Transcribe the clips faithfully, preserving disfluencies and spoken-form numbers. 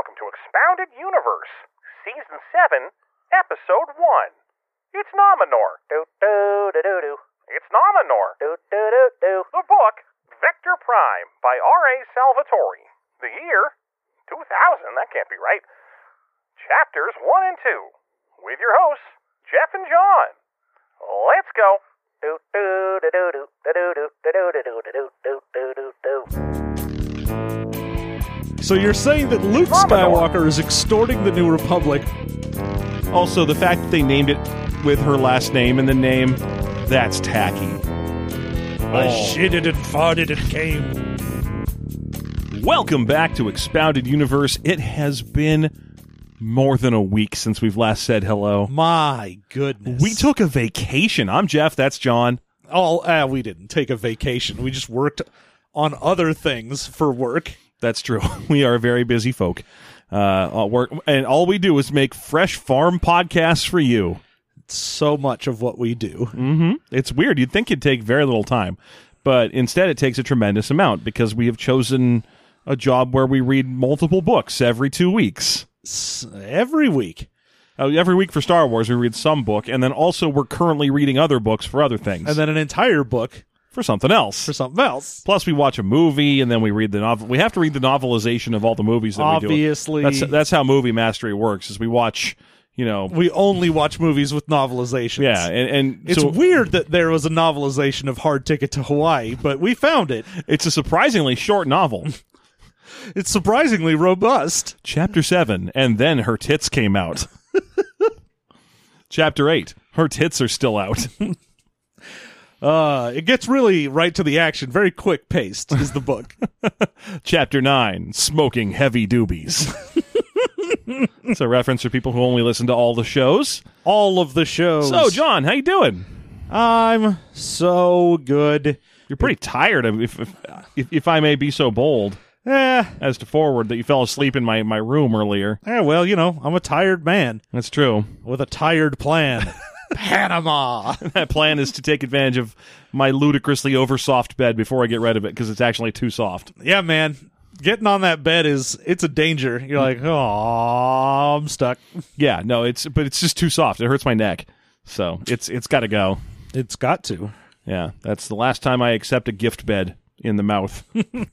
welcome to Expounded Universe, Season seven, Episode one. It's Nominor. Do-do-do-do-do. It's Nominor. Do-do-do-do. The book, Vector Prime, by R A Salvatore. The year, two thousand, that can't be right. Chapters one and two, with your hosts, Jeff and John. Let's go. So you're saying that Luke Skywalker is extorting the New Republic. Also, the fact that they named it with her last name in the name, that's tacky. I shitted and farted and came. Welcome back to Expounded Universe. It has been more than a week since we've last said hello. My goodness. We took a vacation. I'm Jeff, that's John. Oh, uh, we didn't take a vacation. We just worked on other things for work. That's true. We are very busy folk. Uh, work, and all we do is make fresh farm podcasts for you. So much of what we do. Mm-hmm. It's weird. You'd think it'd take very little time, but instead it takes a tremendous amount because we have chosen a job where we read multiple books every two weeks. S- every week. Uh, every week for Star Wars, we read some book, and then also we're currently reading other books for other things. And then an entire book for something else. For something else. Plus, we watch a movie, and then we read the novel. We have to read the novelization of all the movies that Obviously. we do. That's, that's how movie mastery works, is we watch, you know... We only watch movies with novelizations. Yeah, and... and it's so, weird that there was a novelization of Hard Ticket to Hawaii, but we found it. It's a surprisingly short novel. It's surprisingly robust. Chapter seven, and then her tits came out. Chapter eight, her tits are still out. Uh, it gets really right to the action, very quick paced is the book. Chapter nine, smoking heavy doobies. It's a reference for people who only listen to all the shows. All of the shows. So, John, how you doing? I'm so good. You're pretty tired, if if, if, if I may be so bold. Eh. As to forward that you fell asleep in my, my room earlier. Yeah, well, you know, I'm a tired man. That's true. With a tired plan. Panama. That plan is to take advantage of my ludicrously over-soft bed before I get rid of it, because it's actually too soft. Yeah, man. Getting on that bed is, it's a danger. You're like, oh, I'm stuck. Yeah, no, it's but it's just too soft. It hurts my neck. So it's it's got to go. It's got to. Yeah, that's the last time I accept a gift bed in the mouth.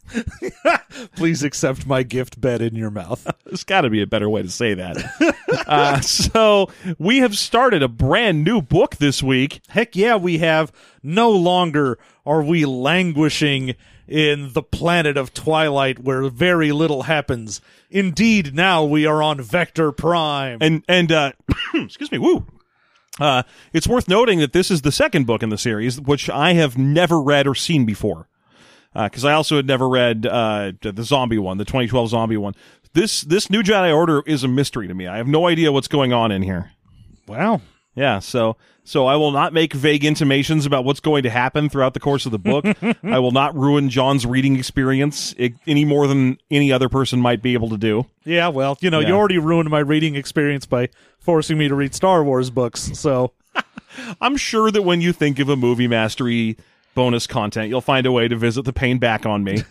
Please accept my gift bed in your mouth. There's got to be a better way to say that. uh, so we have started a brand new book this week. Heck yeah, we have. No longer are we languishing in the planet of Twilight where very little happens. Indeed, now we are on Vector Prime. And, and uh, excuse me, woo. Uh, it's worth noting that this is the second book in the series, which I have never read or seen before. Because uh, I also had never read uh, the zombie one, the twenty twelve zombie one. This this New Jedi Order is a mystery to me. I have no idea what's going on in here. Wow. Yeah, so so I will not make vague intimations about what's going to happen throughout the course of the book. I will not ruin John's reading experience any more than any other person might be able to do. Yeah, well, you know, yeah. You already ruined my reading experience by forcing me to read Star Wars books, so... I'm sure that when you think of a movie mastery bonus content, you'll find a way to visit the pain back on me.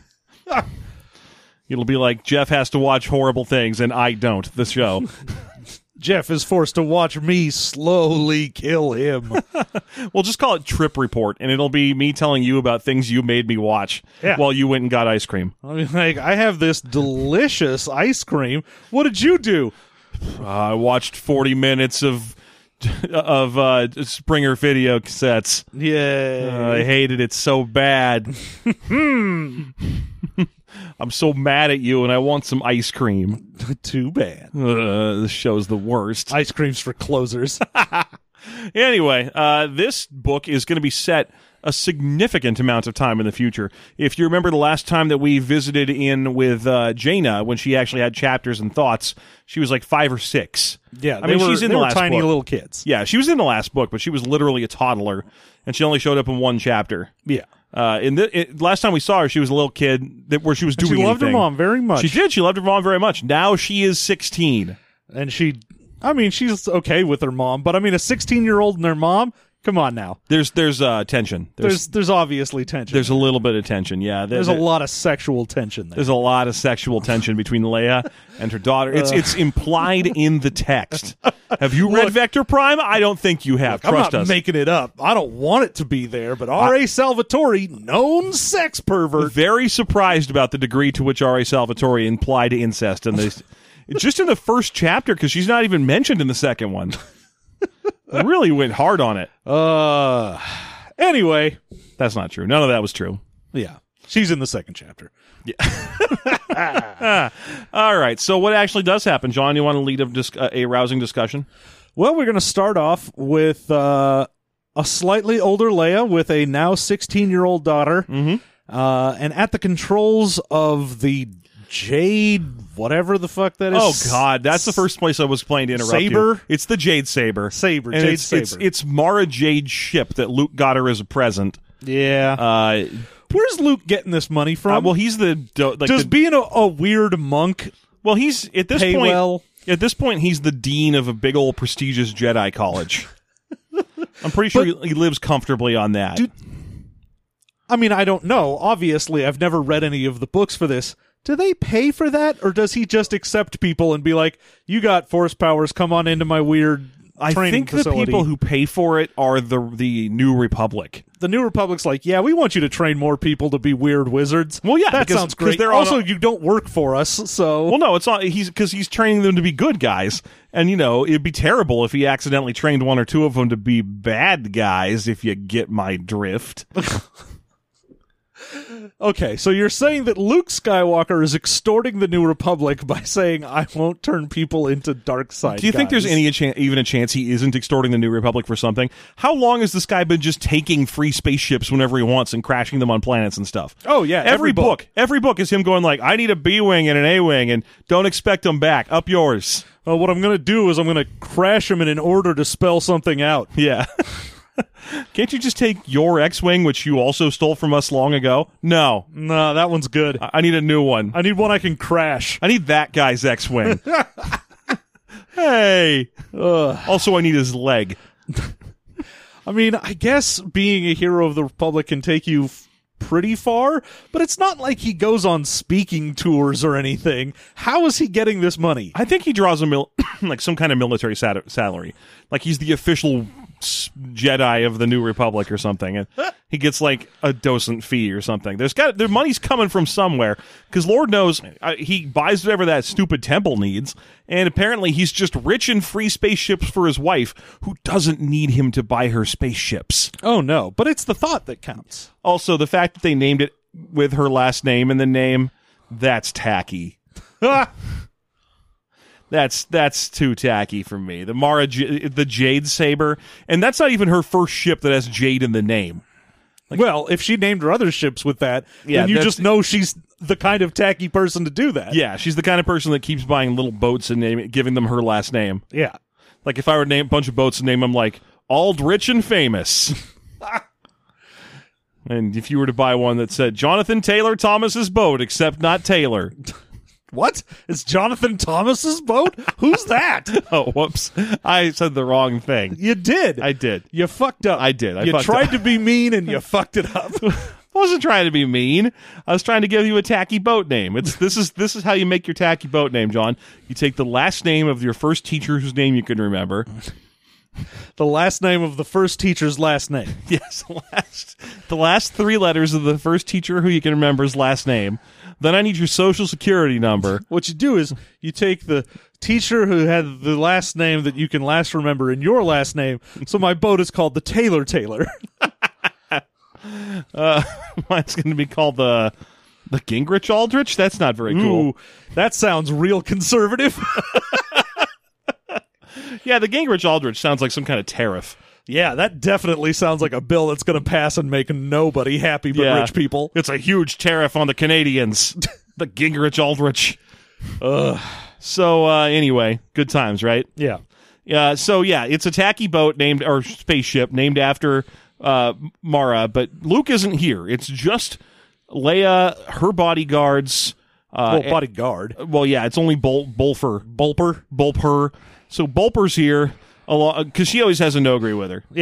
It'll be like, Jeff has to watch horrible things, and I don't, the show. Jeff is forced to watch me slowly kill him. We'll just call it Trip Report, and it'll be me telling you about things you made me watch yeah. while you went and got ice cream. I mean, like, I have this delicious ice cream. What did you do? Uh, I watched forty minutes of of uh, Springer video cassettes. Yeah, uh, I hated it so bad. I'm so mad at you, and I want some ice cream. Too bad. Uh, this show's the worst. Ice cream's for closers. Anyway, uh, this book is going to be set a significant amount of time in the future. If you remember the last time that we visited in with uh, Jaina, when she actually had chapters and thoughts, she was like five or six. Yeah, I mean, were, she's in they the were last tiny book. little kids. Yeah, she was in the last book, but she was literally a toddler, and she only showed up in one chapter. Yeah. Uh, in the it, last time we saw her, she was a little kid that where she was and doing She loved anything. her mom very much. She did. She loved her mom very much. Now she is sixteen. And she, I mean, she's okay with her mom, but I mean, a sixteen-year-old and their mom, Come on now. There's there's uh, tension. There's, There's there's obviously tension. there's a little bit of tension. Yeah, There- There's a there- lot of sexual tension there. There's a lot of sexual tension between Leia and her daughter. It's it's implied in the text. Have you read Look- Vector Prime? I don't think you have. I'm Trust not us. making it up. I don't want it to be there, but R A. Salvatore, known sex pervert. Very surprised about the degree to which R A. Salvatore implied incest in this. Just in the first chapter, because she's not even mentioned in the second one. Really went hard on it. Uh, anyway, That's not true. None of that was true. yeah, she's in the second chapter. All right. So what actually does happen, John? You want to lead a, dis- a rousing discussion? Well, we're going to start off with uh, a slightly older Leia with a now sixteen-year-old daughter, Mm-hmm. uh, and at the controls of the Jade, whatever the fuck that is. Oh God, that's the first place I was playing to interrupt Saber? you. It's the Jade Saber. Saber, And Jade it's, Saber. It's, it's Mara Jade's ship that Luke got her as a present. Yeah. Uh, Where's Luke getting this money from? uh, well, he's the do- like Does the, being a, a weird monk well, he's at this pay point. well? At this point, he's the dean of a big old prestigious Jedi college. I'm pretty sure But- he, he lives comfortably on that. Dude, I mean, I don't know. Obviously, I've never read any of the books for this. Do they pay for that, or does he just accept people and be like, "You got force powers, come on into my weird I training think facility"? the people who pay for it are the the New Republic. The New Republic's like, "Yeah, we want you to train more people to be weird wizards." Well, yeah, that because- sounds 'cause great. they're on Also, a- you don't work for us, so Well, no, it's not. He's because he's training them to be good guys, and you know it'd be terrible if he accidentally trained one or two of them to be bad guys. If you get my drift. Okay, so you're saying that Luke Skywalker is extorting the New Republic by saying, "I won't turn people into dark side." Do you think there's guys." any chan- even a chance he isn't extorting the New Republic for something? How long has this guy been just taking free spaceships whenever he wants and crashing them on planets and stuff? Oh yeah, Every, every, book. every book is him going like, "I need a B wing and an A wing, and don't expect them back. Up yours." Well, what I'm going to do is I'm going to crash them in an order to spell something out. Yeah. Can't you just take your X-wing, which you also stole from us long ago? No, No, that one's good. I I need a new one. I need one I can crash. I need that guy's X-wing. Hey. Ugh. Also, I need his leg. I mean, I guess being a hero of the Republic can take you f- pretty far, but it's not like he goes on speaking tours or anything. How is he getting this money? I think he draws a mil- like some kind of military sat- salary. Like he's the official s- Jedi of the New Republic or something, and he gets like a docent fee or something. There's got their money's coming from somewhere because Lord knows uh, he buys whatever that stupid temple needs, and apparently he's just rich in free spaceships for his wife, who doesn't need him to buy her spaceships. Oh no, but it's the thought that counts. Also, the fact that they named it with her last name in the name, that's tacky. That's that's too tacky for me. The Mara, J- the Jade Saber, and that's not even her first ship that has Jade in the name. Well, if she named her other ships with that, Yeah, then you that's- just know she's the kind of tacky person to do that. Yeah, she's the kind of person that keeps buying little boats and name, giving them her last name. Yeah. Like if I were to name a bunch of boats and name them like Aldrich and Famous. And if you were to buy one that said Jonathan Taylor Thomas's boat, except not Taylor. What? It's Jonathan Thomas's boat? Who's that? Oh, whoops. I said the wrong thing. You did. I did. You fucked up. I did. I you fucked tried up. to be mean and you fucked it up. I wasn't trying to be mean. I was trying to give you a tacky boat name. It's this is this is how you make your tacky boat name, John. You take the last name of your first teacher whose name you can remember. The last name of the first teacher's last name. Yes, the last the last three letters of the first teacher who you can remember's last name. Then I need your social security number. What you do is you take the teacher who had the last name that you can last remember in your last name. So my boat is called the Taylor Taylor. Uh, mine's going to be called the the Gingrich Aldrich. That's not very cool. Ooh, that sounds real conservative. Yeah, the Gingrich Aldrich sounds like some kind of tariff. Yeah, that definitely sounds like a bill that's going to pass and make nobody happy but Yeah. rich people. It's a huge tariff on the Canadians. The Gingrich Aldrich. Ugh. So uh, anyway, good times, right? Yeah. Yeah. So yeah, it's a tacky boat named or spaceship named after uh, Mara, but Luke isn't here. It's just Leia, her bodyguards. Uh, Well, bodyguard. well, yeah, it's only Bul- Bulfer, Bulper. Bulper. So Bulper's here along because she always has a Nogri with her. Yeah.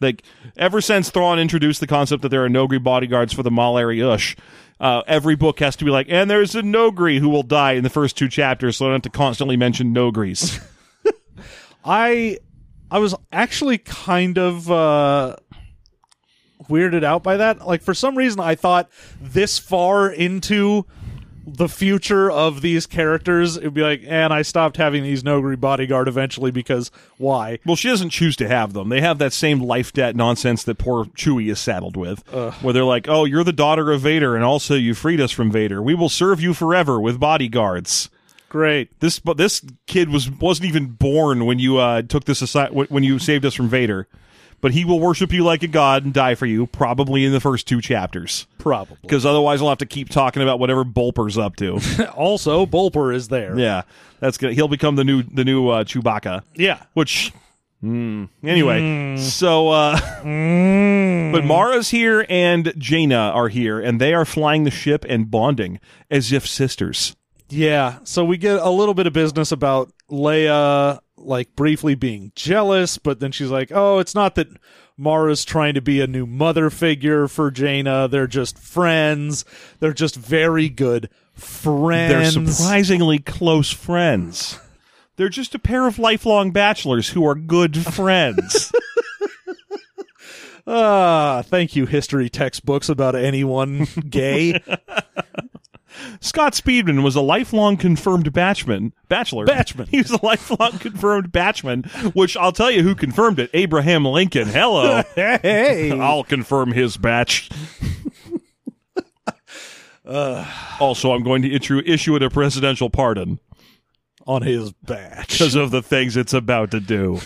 Like, ever since Thrawn introduced the concept that there are Nogri bodyguards for the Malari Ush, uh, every book has to be like, and there's a Nogri who will die in the first two chapters, so I don't have to constantly mention Nogris. I I was actually kind of uh, weirded out by that. Like, for some reason, I thought this far into the future of these characters, it'd be like, and I stopped having these Nogri bodyguard eventually because why? Well, she doesn't choose to have them. They have that same life debt nonsense that poor Chewie is saddled with, Ugh. where they're like, oh, you're the daughter of Vader, and also you freed us from Vader. We will serve you forever with bodyguards. Great. This but this kid was wasn't even born when you uh, took this aside when you saved us from Vader, but he will worship you like a god and die for you, probably in the first two chapters. Probably. Because otherwise we'll have to keep talking about whatever Bulper's up to. Also, Bulper is there. Yeah, that's gonna. He'll become the new the new uh, Chewbacca. Yeah. Which, mm, anyway, Mm. so uh, Mm. but Mara's here and Jaina are here, and they are flying the ship and bonding as if sisters. Yeah, so we get a little bit of business about Leia, like, briefly being jealous, but then she's like, oh, it's not that Mara's trying to be a new mother figure for Jaina. They're just friends. They're just very good friends. They're surprisingly close friends. They're just a pair of lifelong bachelors who are good friends. Ah, thank you, history textbooks about anyone gay. Scott Speedman was a lifelong confirmed batchman. Bachelor. Batchman. He was a lifelong confirmed batchman, which I'll tell you who confirmed it. Abraham Lincoln. Hello. Hey. I'll confirm his batch. uh, also, I'm going to issue, issue it a presidential pardon. On his batch. Because of the things it's about to do.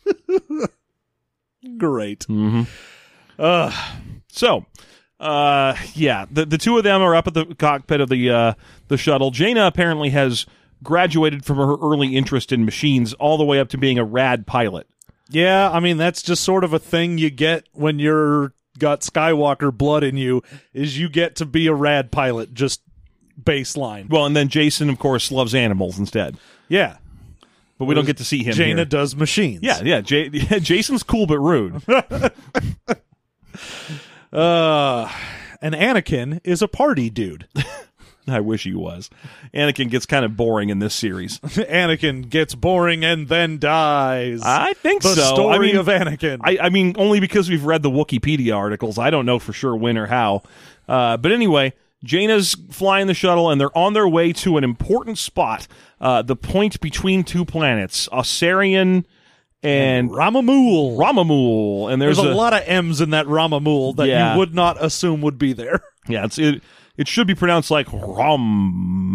Great. Mm-hmm. Uh, so... Uh, yeah, the the two of them are up at the cockpit of the uh, the shuttle. Jaina apparently has graduated from her early interest in machines all the way up to being a rad pilot. yeah, I mean, that's just sort of a thing you get when you're got Skywalker blood in you, is you get to be a rad pilot, just baseline. Well, and then Jason, of course, loves animals instead. Yeah. But we don't get to see him Jaina here. does machines. Yeah, yeah, J- yeah. Jason's cool but rude. Uh, and Anakin is a party dude. I wish he was. Anakin gets kind of boring in this series. Anakin gets boring and then dies. I think the so. story I mean, of Anakin. I, I mean, only because we've read the Wikipedia articles. I don't know for sure when or how. Uh, but anyway, Jaina's flying the shuttle, and they're on their way to an important spot, uh, the point between two planets, Osarian and Ramamul. Ramamul. And there's, There's a, a lot of M's in that Ramamul that Yeah. you would not assume would be there. Yeah, it's, it it should be pronounced like Ramamul.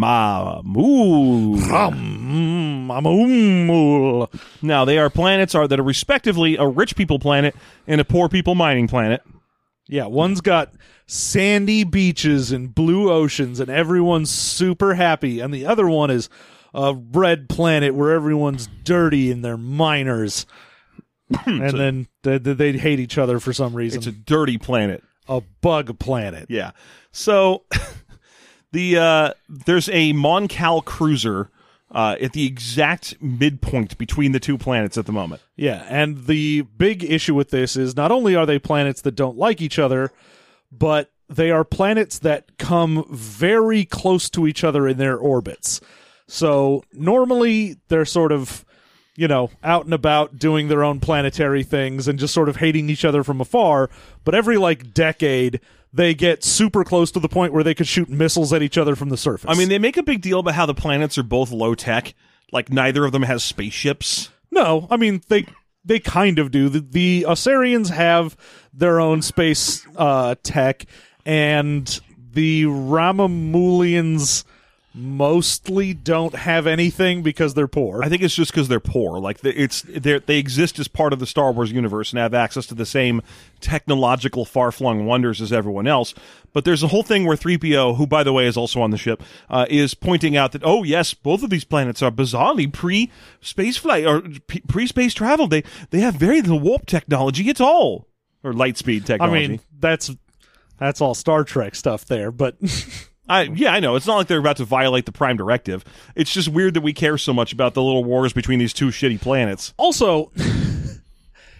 Ramamul. Now, they are planets are that are respectively a rich people planet and a poor people mining planet. Yeah, one's got sandy beaches and blue oceans and everyone's super happy, and the other one is a red planet where everyone's dirty and they're miners. And So- then they, they hate each other for some reason. It's a dirty planet. a bug planet. Yeah. So the uh, there's a Moncal cruiser uh, at the exact midpoint between the two planets at the moment. Yeah, and the big issue with this is not only are they planets that don't like each other, but they are planets that come very close to each other in their orbits. So normally they're sort of, you know, out and about doing their own planetary things and just sort of hating each other from afar. But every, like, decade, they get super close to the point where they could shoot missiles at each other from the surface. I mean, they make a big deal about how the planets are both low tech. Like, neither of them has spaceships. No, I mean, they they kind of do. The, the Osarians have their own space uh, tech, and the Ramamulians mostly don't have anything because they're poor. I think it's just because they're poor. Like the, it's they they exist as part of the Star Wars universe and have access to the same technological far-flung wonders as everyone else. But there's a whole thing where three P O, who by the way is also on the ship, uh, is pointing out that oh yes, both of these planets are bizarrely pre-space flight or pre-space travel. They they have very little warp technology at all, or light speed I technology. mean, that's that's all Star Trek stuff there, but I, yeah, I know. It's not like they're about to violate the Prime Directive. It's just weird that we care so much about the little wars between these two shitty planets. also,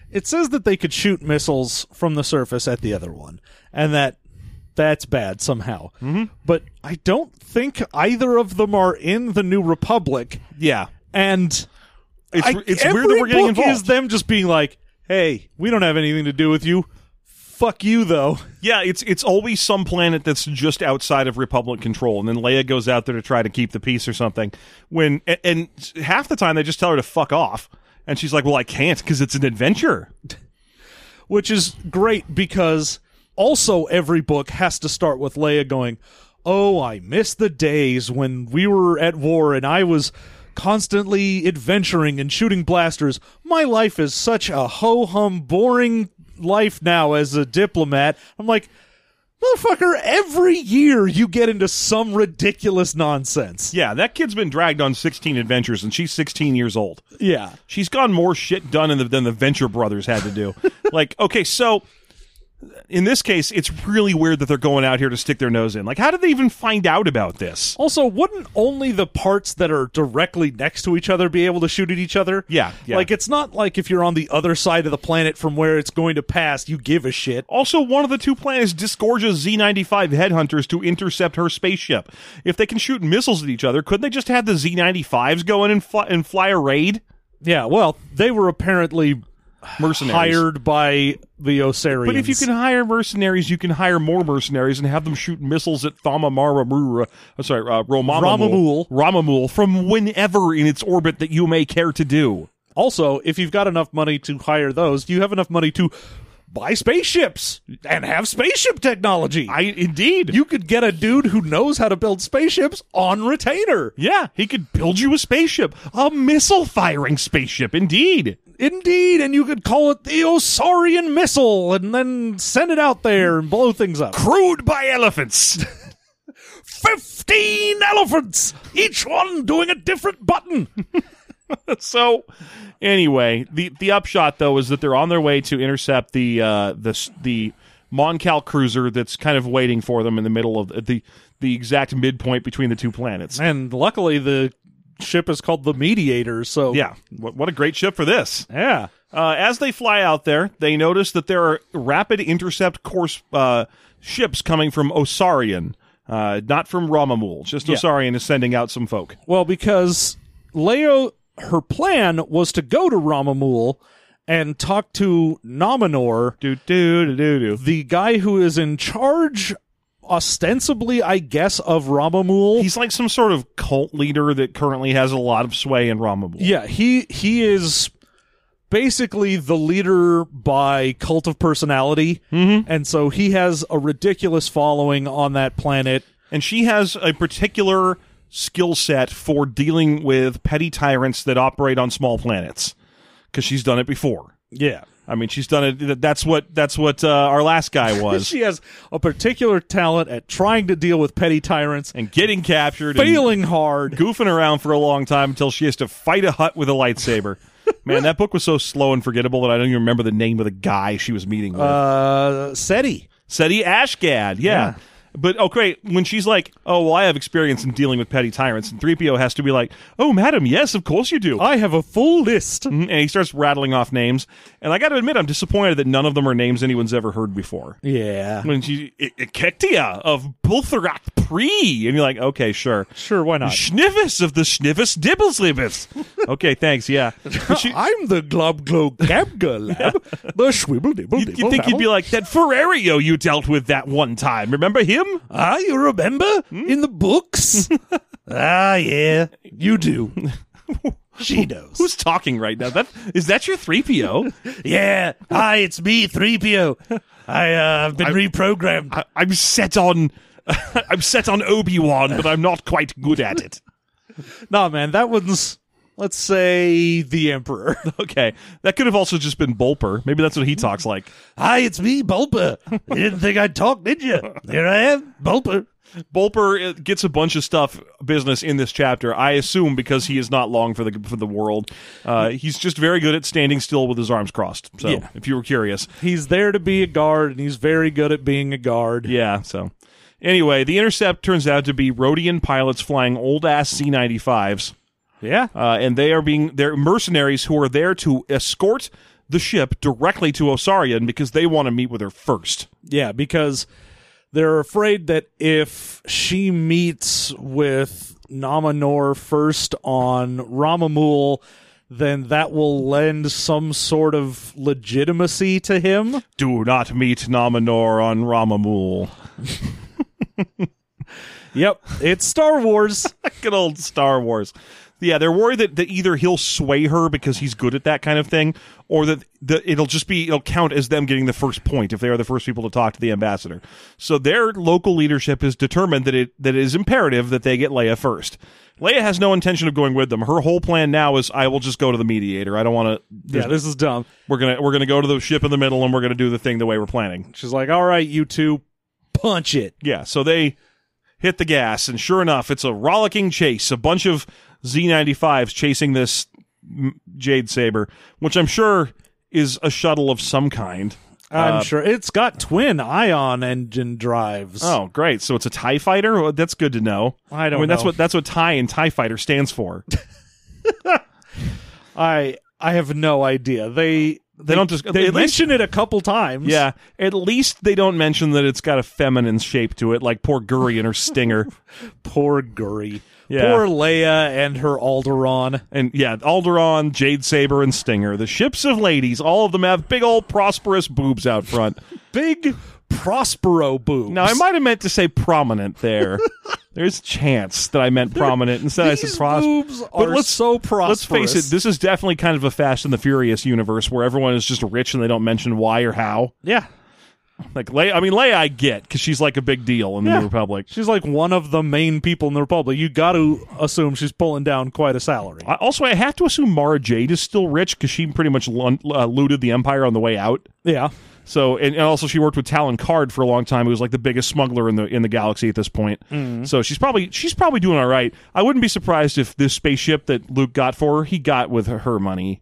it says that they could shoot missiles from the surface at the other one, and that that's bad somehow. Mm-hmm. But I don't think either of them are in the New Republic, Yeah. and It's, I, it's every weird that we're getting book involved. is them just being like, hey, we don't have anything to do with you. Fuck you, though. Yeah, it's it's always some planet that's just outside of Republic control, and then Leia goes out there to try to keep the peace or something. When and, and half the time they just tell her to fuck off, and she's like, "Well, I can't because it's an adventure." Which is great because also every book has to start with Leia going, "Oh, I miss the days when we were at war and I was constantly adventuring and shooting blasters. My life is such a ho-hum, boring life now as a diplomat." I'm like, motherfucker, every year you get into some ridiculous nonsense. Yeah, that kid's been dragged on sixteen adventures, and she's sixteen years old. Yeah. She's gotten more shit done in the, than the Venture Brothers had to do. Like, okay, so in this case, it's really weird that they're going out here to stick their nose in. Like, how did they even find out about this? Also, wouldn't only the parts that are directly next to each other be able to shoot at each other? Yeah, yeah. Like, it's not like if you're on the other side of the planet from where it's going to pass, you give a shit. Also, one of the two planets disgorges Z ninety-five headhunters to intercept her spaceship. If they can shoot missiles at each other, couldn't they just have the Z ninety-fives go in and fly, and fly a raid? Yeah, well, they were apparently Mercenaries. hired by the Osarians. But if you can hire mercenaries, you can hire more mercenaries and have them shoot missiles at Thamamaramura, uh, sorry, uh, Romamamul, Ramamul. Ramamul from whenever in its orbit that you may care to do. Also, if you've got enough money to hire those, you have enough money to buy spaceships and have spaceship technology. I indeed. You could get a dude who knows how to build spaceships on retainer. Yeah, he could build you a spaceship, a missile-firing spaceship, indeed. Indeed, and you could call it the Osarian missile and then send it out there and blow things up. Crewed by elephants. Fifteen elephants, each one doing a different button. So, anyway, the the upshot though is that they're on their way to intercept the uh, the the Moncal cruiser that's kind of waiting for them in the middle of the the exact midpoint between the two planets. And luckily, the ship is called the Mediator, so Yeah, what, what a great ship for this. yeah. Uh, as they fly out there, they notice that there are rapid intercept course uh, ships coming from Osarian, uh, not from Ramamul. Just Yeah. Osarian is sending out some folk. Well, because Leia, her plan was to go to Ramamul and talk to Nominor, Do do do do do. the guy who is in charge, ostensibly, I guess, of Ramamul. He's like some sort of cult leader that currently has a lot of sway in Ramamul. Yeah, he he is basically the leader by cult of personality, Mm-hmm. and so he has a ridiculous following on that planet. And she has a particular skill set for dealing with petty tyrants that operate on small planets, because she's done it before. Yeah. I mean, she's done it. That's what that's what uh, our last guy was. She has a particular talent at trying to deal with petty tyrants, And getting captured, and failing hard. goofing around for a long time until she has to fight a hut with a lightsaber. Man, that book was so slow and forgettable that I don't even remember the name of the guy she was meeting with. Uh, SETI. Seti Ashgad, yeah. Yeah. But, okay, when she's like, oh, well, I have experience in dealing with petty tyrants, and three P O has to be like, oh, madam, yes, of course you do. I have a full list. Mhm, and he starts rattling off names. And I got to admit, I'm disappointed that none of them are names anyone's ever heard before. Yeah. When she, Ekektia of Pultherak Pri, and you're like, okay, sure. Sure, why not? Schnivis of the Schnivis Dibbleslibbis. Okay, thanks, yeah. But she, I'm the Glob Glob Gabga Lab. The Schwibble Dibble you, Dibble you think you'd Dabble. be like, that Ferrario you dealt with that one time. Remember him? Ah, you remember? In the books? Ah, yeah. You do. She knows. Who's talking right now? That is that your three P O? Yeah. Hi, it's me, three P O. I, uh, have been reprogrammed. I, I'm set on I'm set on Obi-Wan, but I'm not quite good at it. Nah, man, that one's, let's say, the Emperor. Okay. That could have also just been Bulper. Maybe that's what he talks like. Hi, it's me, Bulper. You didn't think I'd talk, did you? Here I am, Bulper. Bulper uh, gets a bunch of stuff business in this chapter, I assume because he is not long for the for the world. Uh, he's just very good at standing still with his arms crossed. So, Yeah. if you were curious. He's there to be a guard, and he's very good at being a guard. Yeah, so. Anyway, the intercept turns out to be Rhodian pilots flying old-ass C ninety-fives. Yeah. Uh, and they are being they're mercenaries who are there to escort the ship directly to Osarian because they want to meet with her first. Yeah, because they're afraid that if she meets with Nominor first on Ramamul, then that will lend some sort of legitimacy to him. Do not meet Nominor on Ramamul. Yep, it's Star Wars. Good old Star Wars. Yeah, they're worried that, that either he'll sway her because he's good at that kind of thing, or that the, it'll just be, it'll count as them getting the first point if they are the first people to talk to the ambassador. So their local leadership is determined that it that it is imperative that they get Leia first. Leia has no intention of going with them. Her whole plan now is, I will just go to the mediator. I don't want to. Yeah, this is dumb. We're gonna we're gonna go to the ship in the middle, and we're gonna do the thing the way we're planning. She's like, all right, you two, punch it. Yeah, so they hit the gas, and sure enough, it's a rollicking chase. A bunch of Z ninety-fives chasing this Jade Saber, which I'm sure is a shuttle of some kind. I'm uh, sure it's got twin ion engine drives. Oh, great! So it's a TIE fighter. Well, that's good to know. I don't I mean, know. that's what that's what TIE and TIE fighter stands for. I I have no idea. They They don't just they at least- mention it a couple times. Yeah, at least they don't mention that it's got a feminine shape to it, like poor Guri and her Stinger. Poor Guri. Yeah. Poor Leia and her Alderaan. And yeah, Alderaan, Jade Saber, and Stinger, the ships of ladies, all of them have big old prosperous boobs out front. Big Prospero boobs. Now, I might have meant to say prominent there. There's a chance that I meant prominent instead. I These said prosperous. boobs are so prosperous. Let's face it, this is definitely kind of a Fast and the Furious universe where everyone is just rich and they don't mention why or how. Yeah. Like Leia, I mean Leia, I get because she's like a big deal in the Yeah. New Republic. She's like one of the main people in the Republic. You got to assume she's pulling down quite a salary. I, also, I have to assume Mara Jade is still rich because she pretty much lun- uh, looted the Empire on the way out. Yeah. So, and, and also she worked with Talon Card for a long time, who was like the biggest smuggler in the in the galaxy at this point. Mm-hmm. So she's probably she's probably doing all right. I wouldn't be surprised if this spaceship that Luke got for her, he got with her, her money.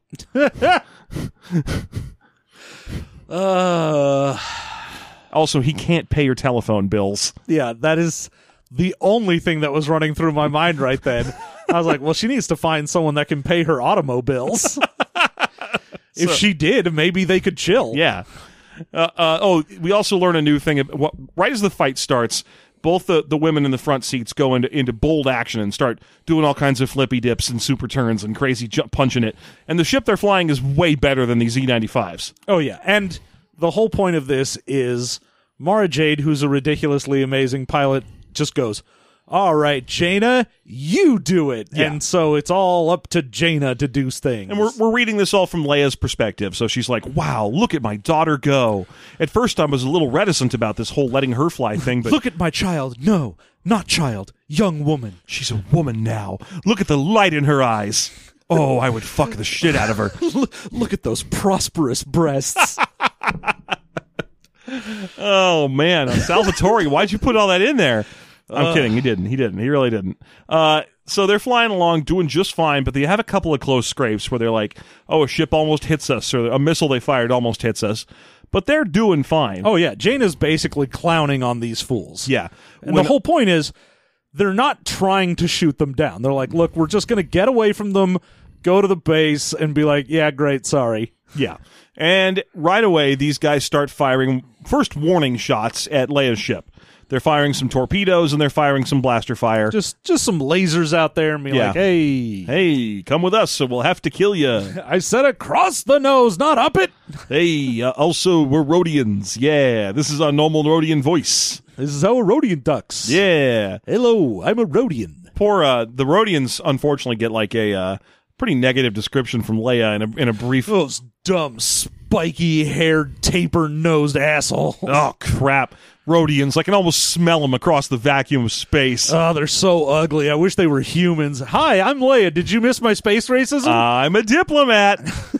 Uh, Also, he can't pay her telephone bills. yeah, that is the only thing that was running through my mind right then. I was like, well, she needs to find someone that can pay her automobiles. If So- she did, maybe they could chill. Yeah. Uh, uh, oh, we also learn a new thing. ab- What, right as the fight starts, both the, the women in the front seats go into, into bold action and start doing all kinds of flippy dips and super turns and crazy jump punching it. And the ship they're flying is way better than these Z ninety-fives. Oh, yeah. And the whole point of this is Mara Jade, who's a ridiculously amazing pilot, just goes, all right, Jaina, you do it. Yeah. And so it's all up to Jaina to do things. And we're, we're reading this all from Leia's perspective. So she's like, wow, look at my daughter go. At first, I was a little reticent about this whole letting her fly thing, but Look at my child. No, not child. Young woman. she's a woman now. Look at the light in her eyes. Oh, I would fuck the shit out of her. L- Look at those prosperous breasts. Oh, man. Salvatore, why'd you put all that in there? I'm Uh. kidding. He didn't. He didn't. He really didn't. Uh, so they're flying along, doing just fine, but they have a couple of close scrapes where they're like, oh, a ship almost hits us, or a missile they fired almost hits us. But they're doing fine. Oh, yeah. Jaina's basically clowning on these fools. yeah. And When- the whole point is they're not trying to shoot them down. They're like, look, we're just going to get away from them, go to the base, and be like, yeah, great, sorry. Yeah. And right away, these guys start firing first warning shots at Leia's ship. They're firing some torpedoes and they're firing some blaster fire. Just just some lasers out there and be Yeah. like, hey, Hey, come with us, so we'll have to kill you. I said across the nose, not up it. Hey, uh, also, we're Rhodians. Yeah, this is our normal Rhodian voice. This is how a Rhodian ducks. Yeah. Hello, I'm a Rhodian. Poor, uh, the Rhodians unfortunately get like a uh, pretty negative description from Leia in a, in a brief. Those dumb, spiky-haired, taper-nosed assholes. Oh, crap. Rhodians. I can almost smell them across the vacuum of space. Oh, they're so ugly. I wish they were humans. Hi, I'm Leia. Did you miss my space racism? I'm a diplomat.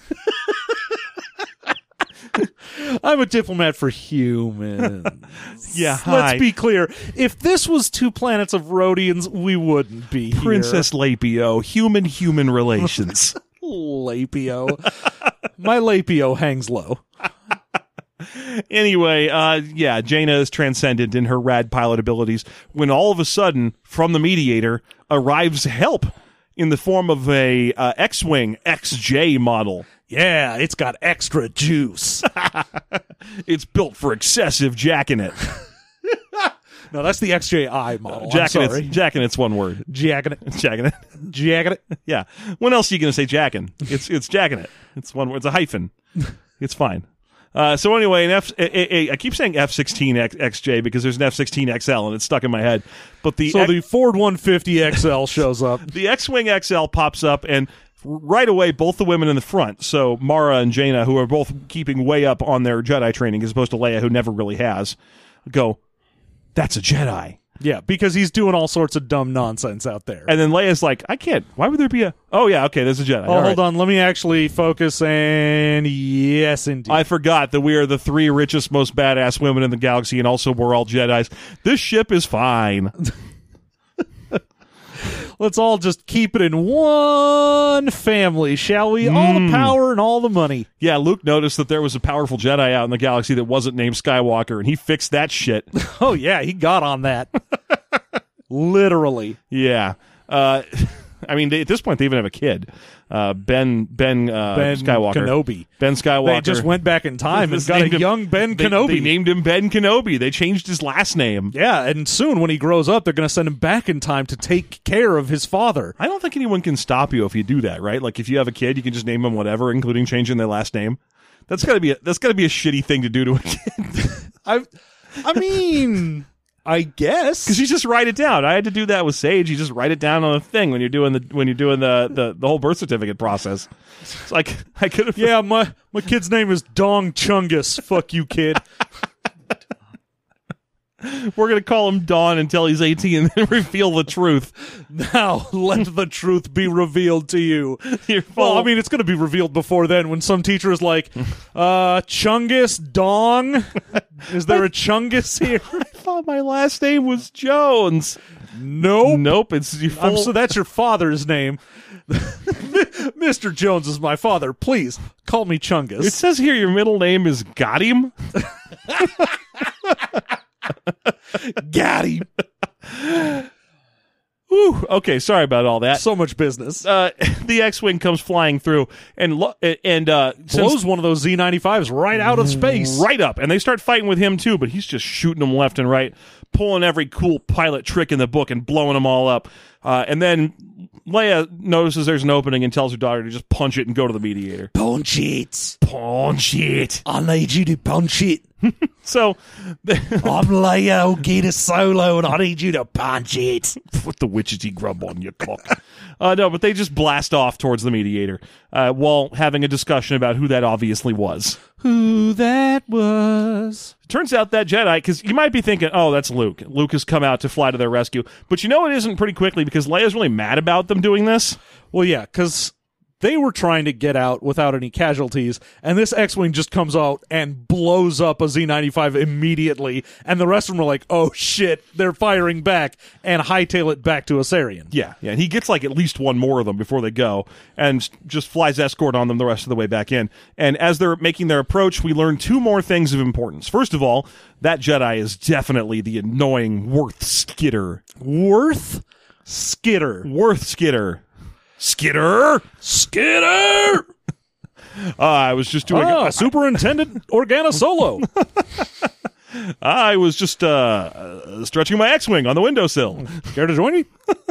I'm a diplomat for humans. Yeah, hi. Let's be clear. If this was two planets of Rhodians, we wouldn't be here. Princess Lapio, human-human relations. Lapio. My Lapio hangs low. Anyway, uh, yeah, Jaina is transcendent in her rad pilot abilities when all of a sudden, from the Mediator, arrives help in the form of a uh, X-Wing X J model. Yeah, it's got extra juice. It's built for excessive jacking it. No, that's the X J I model. Jacking I'm sorry. it's jacking it's one word. Jacking it. Jacking it. Jacking it. Yeah. When else are you going to say jacking? It's it's jacking it. It's one word. It's a hyphen. It's fine. Uh, so anyway, an F, a, a, a, I keep saying F sixteen X J because there's an F sixteen X L and it's stuck in my head. But the So X, the Ford one fifty X L shows up. the X-Wing X L pops up, and right away, both the women in the front, so Mara and Jaina, who are both keeping way up on their Jedi training, as opposed to Leia, who never really has, go, that's a Jedi. Yeah, because he's doing all sorts of dumb nonsense out there. And then Leia's like, I can't. Why would there be a? Oh yeah, okay, there's a Jedi. Oh, All hold right. on. Let me actually focus. And yes, indeed. I forgot that we are the three richest, most badass women in the galaxy, and also we're all Jedis. This ship is fine. Let's all just keep it in one family, shall we? All the power and all the money. Yeah, Luke noticed that there was a powerful Jedi out in the galaxy that wasn't named Skywalker, and he fixed that shit. Oh, yeah, he got on that. Literally. Yeah. Uh, I mean, they, at this point, they even have a kid. Uh, Ben Ben, uh, Ben Skywalker. Kenobi. Ben Skywalker. They just went back in time and Just got a named him- young Ben they, Kenobi. They named him Ben Kenobi. They changed his last name. Yeah, and soon when he grows up, they're going to send him back in time to take care of his father. I don't think anyone can stop you if you do that, right? Like if you have a kid, you can just name them whatever, including changing their last name. That's gotta be a, that's gotta be a shitty thing to do to a kid. I, I mean, I guess Because you just write it down. I had to do that with Sage. You just write it down on a thing when you're doing the when you're doing the, the, the whole birth certificate process. It's like I could have. Yeah, my my kid's name is Dong Chungus. Fuck you, kid. We're gonna call him Dawn until he's eighteen and then reveal the truth. Now let the truth be revealed to you. You're Well, full- I mean, it's going to be revealed before then when some teacher is like, uh, Chungus Dong? Is there a Chungus here? I thought my last name was Jones. Nope. Nope, it's you I'm full. so that's your father's name. Mister Jones is my father. Please call me Chungus. It says here your middle name is Gotim. Got him. Whew. Okay, sorry about all that. So much business. Uh, the X-wing comes flying through and lo- and uh, Blows since- one of those Z ninety-fives right out of space. right up, and they start fighting with him too. But he's just shooting them left and right, pulling every cool pilot trick in the book and blowing them all up. Uh, and then Leia notices there's an opening and tells her daughter to just punch it and go to the mediator. Punch it. Punch it. I need you to punch it. So I'm Leia Ogita Solo, and I need you to punch it. put the witchetty grub on your cock. Uh, no, but they just blast off towards the mediator uh, while having a discussion about who that obviously was. Who that was? Turns out that Jedi, because you might be thinking, oh, that's Luke. Luke has come out to fly to their rescue. But you know it isn't pretty quickly because Leia's really mad about them doing this. Well, yeah, because they were trying to get out without any casualties, and this X-Wing just comes out and blows up a Z ninety-five immediately, and the rest of them are like, oh shit, they're firing back, and hightail it back to Asarian. Yeah, yeah. And he gets like at least one more of them before they go and just flies escort on them the rest of the way back in. And as they're making their approach, we learn two more things of importance. First of all, that Jedi is definitely the annoying Worth Skidder. Worth Skidder. Worth Skidder. Skidder! Skidder! Uh, I was just doing. Ah, Superintendent Organa Solo. I was just uh, uh, stretching my X-wing on the windowsill. Care to join me?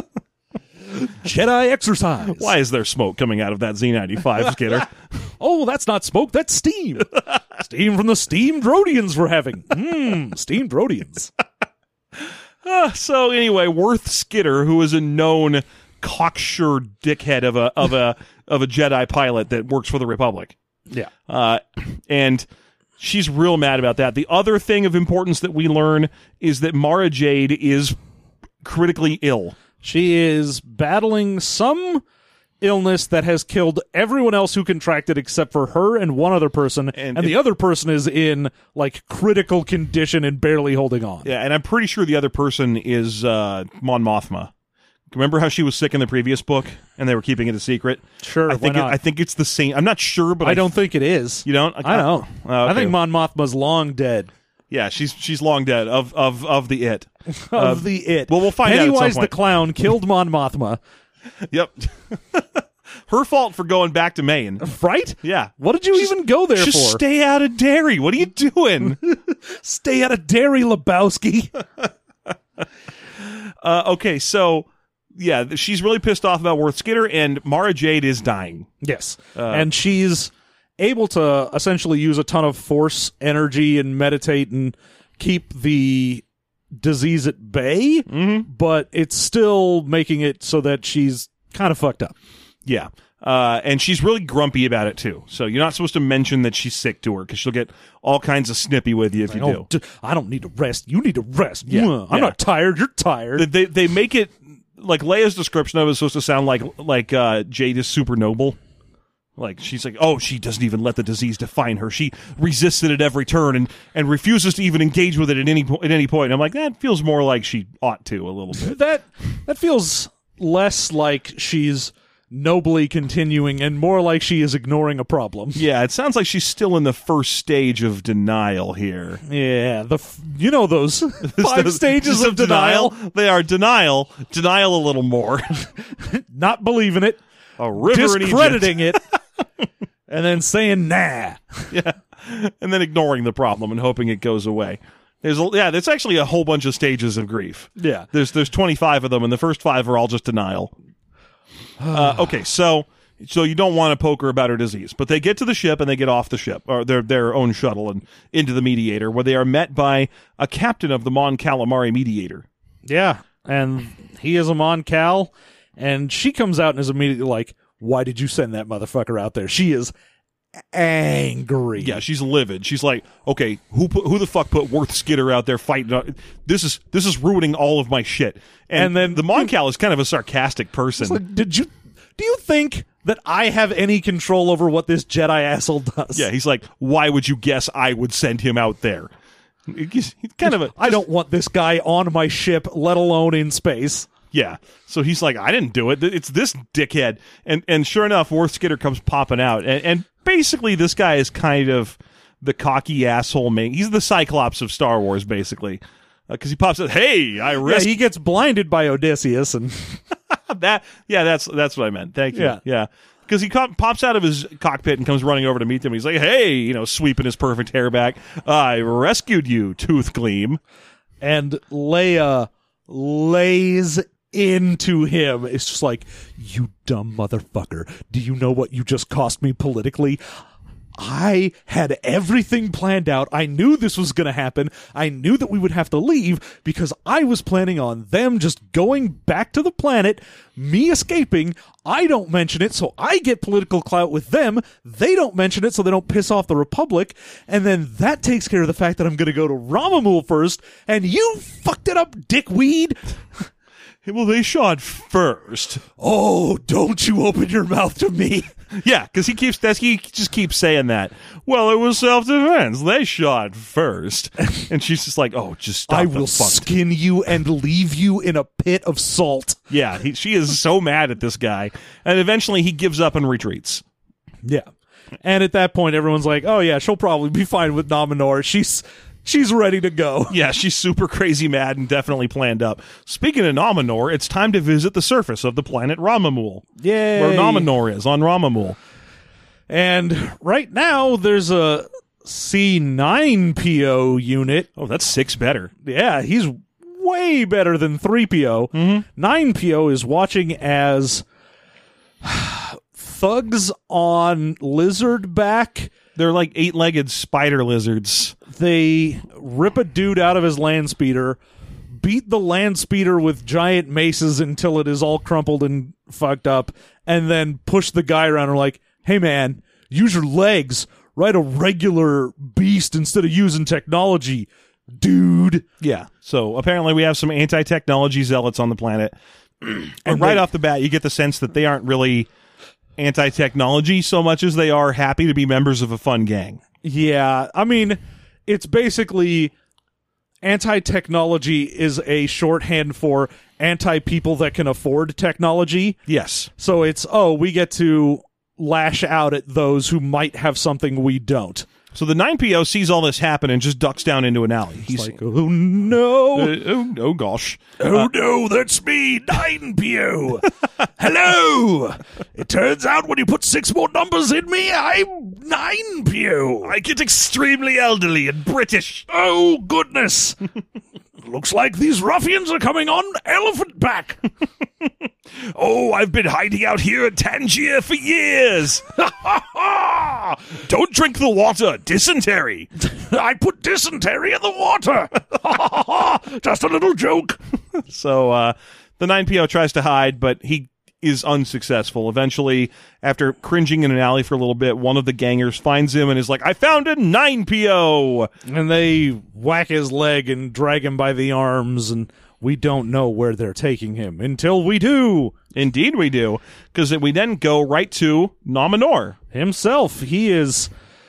Jedi exercise. Why is there smoke coming out of that Z ninety-five, Skidder? Oh, that's not smoke, that's steam. Steam from the steamed Rhodians we're having. Mmm, steamed Rhodians. uh, so anyway, Worth Skidder, who is a known cocksure dickhead of a of a of a Jedi pilot that works for the Republic. Yeah. Uh, and she's real mad about that. The other thing of importance that we learn is that Mara Jade is critically ill. She is battling some illness that has killed everyone else who contracted except for her and one other person, And and, if- the other person is in, like, critical condition and barely holding on. Yeah, and I'm pretty sure the other person is uh, Mon Mothma. Remember how she was sick in the previous book, and they were keeping it a secret? Sure, I think why it, not? I think it's the same. I'm not sure, but I don't think it is. You don't? I know. Oh, okay. I think Mon Mothma's long dead. Yeah, she's she's long dead of of of the it. Of Uh, the it. well, we'll find out at some Pennywise the point. clown killed Mon Mothma. Yep. her fault for going back to Maine. Right? Yeah. What did you Just- even go there Just for? stay out of Derry. What are you doing? Stay out of Derry, Lebowski. uh, okay, so yeah, th- she's really pissed off about Worth Skitter, and Mara Jade is dying. Yes. And she's able to essentially use a ton of force energy and meditate and keep the disease at bay, Mm-hmm. but it's still making it so that she's kind of fucked up. Yeah. Uh, and she's really grumpy about it, too. So you're not supposed to mention that she's sick to her, because she'll get all kinds of snippy with you if you do. Oh, d- I don't need to rest. You need to rest. Yeah, Mwah. I'm yeah. not tired. You're tired. They, they, they make it, like, Leia's description of it is supposed to sound like, like uh, Jade is super noble. Like, she's like, oh, she doesn't even let the disease define her. She resists it at every turn and, and refuses to even engage with it at any, po- at any point. And I'm like, that feels more like she ought to a little bit. that that feels less like she's nobly continuing and more like she is ignoring a problem. Yeah, it sounds like she's still in the first stage of denial here. Yeah, the f- you know those five Those- stages of denial. They are denial, denial a little more. Not believing it, A river in Egypt. discrediting it, and then saying nah. Yeah, and then ignoring the problem and hoping it goes away. There's a, yeah, there's actually a whole bunch of stages of grief. Yeah. There's there's twenty-five of them, and the first five are all just denial. uh, okay, so so you don't want to poke her about her disease, but they get to the ship and they get off the ship or their their own shuttle and into the Mediator, where they are met by a captain of the Mon Calamari Mediator. Yeah, and he is a Mon Cal, and she comes out and is immediately like, "Why did you send that motherfucker out there?" She is angry. Yeah, she's livid. She's like, okay, who put, who the fuck put Worth Skitter out there fighting? This is this is ruining all of my shit. And, And then- the Mon Cal is kind of a sarcastic person. It's like, did you? Do you think that I have any control over what this Jedi asshole does? Yeah, he's like, why would you guess I would send him out there? He's he's kind of a I don't want this guy on my ship, let alone in space. yeah. So he's like, I didn't do it. It's this dickhead. And and sure enough, Worth Skitter comes popping out, and, and basically this guy is kind of the cocky asshole main. He's the Cyclops of Star Wars, basically, because uh, he pops out. Hey, I Yeah, risked he gets blinded by Odysseus, and that. Yeah, that's that's what I meant. Thank you. Yeah. Yeah. Because he co- pops out of his cockpit and comes running over to meet them. He's like, hey, you know, sweeping his perfect hair back. I rescued you, Tooth Gleam. and Leia lays into him. It's just like, you dumb motherfucker. Do you know what you just cost me politically? I had everything planned out. I knew this was going to happen. I knew that we would have to leave because I was planning on them just going back to the planet, me escaping. I don't mention it, so I get political clout with them. They don't mention it, so they don't piss off the Republic. And then that takes care of the fact that I'm going to go to Ramamul first, and you fucked it up, dickweed. Well, they shot first. Oh, don't you open your mouth to me. Yeah, because he keeps that's he just keeps saying that. Well, it was self defense. They shot first, and she's just like, "Oh, just stop." I the will fuck. skin you and leave you in a pit of salt. Yeah, he, she is so mad at this guy, and eventually he gives up and retreats. Yeah. And at that point, everyone's like, oh, yeah, she'll probably be fine with Nominor. She's she's ready to go. Yeah, she's super crazy mad and definitely planned up. Speaking of Nominor, it's time to visit the surface of the planet Ramamul. Yay. Where Nominor is, on Ramamul. And right now, there's a C nine P O unit. Oh, that's six better. Yeah, he's way better than three P O. Mm-hmm. nine P O is watching as thugs on Lizardback. They're like eight-legged spider lizards. They rip a dude out of his land speeder, beat the land speeder with giant maces until it is all crumpled and fucked up, and then push the guy around and are like, hey man, use your legs, ride a regular beast instead of using technology, dude. Yeah. So apparently we have some anti-technology zealots on the planet. And right they- off the bat, you get the sense that they aren't really anti-technology so much as they are happy to be members of a fun gang. Yeah, I mean, it's basically anti-technology is a shorthand for anti-people that can afford technology. Yes. So it's, oh, we get to lash out at those who might have something we don't. So the nine P O sees all this happen and just ducks down into an alley. He's Like, oh no. Uh, oh, oh gosh. Oh no, that's me, nine P O. Hello. It turns out when you put six more numbers in me, I'm nine P O. I get extremely elderly and British. Oh goodness. Looks like these ruffians are coming on elephant back. Oh, I've been hiding out here in Tangier for years. Don't drink the water. Dysentery. I put dysentery in the water. Just a little joke. So uh, the nine P O tries to hide, but he is unsuccessful. Eventually, after cringing in an alley for a little bit, one of the gangers finds him and is like, I found a nine P O! And they whack his leg and drag him by the arms, and we don't know where they're taking him until we do. Indeed we do, because we then go right to Nominor. Himself, he is...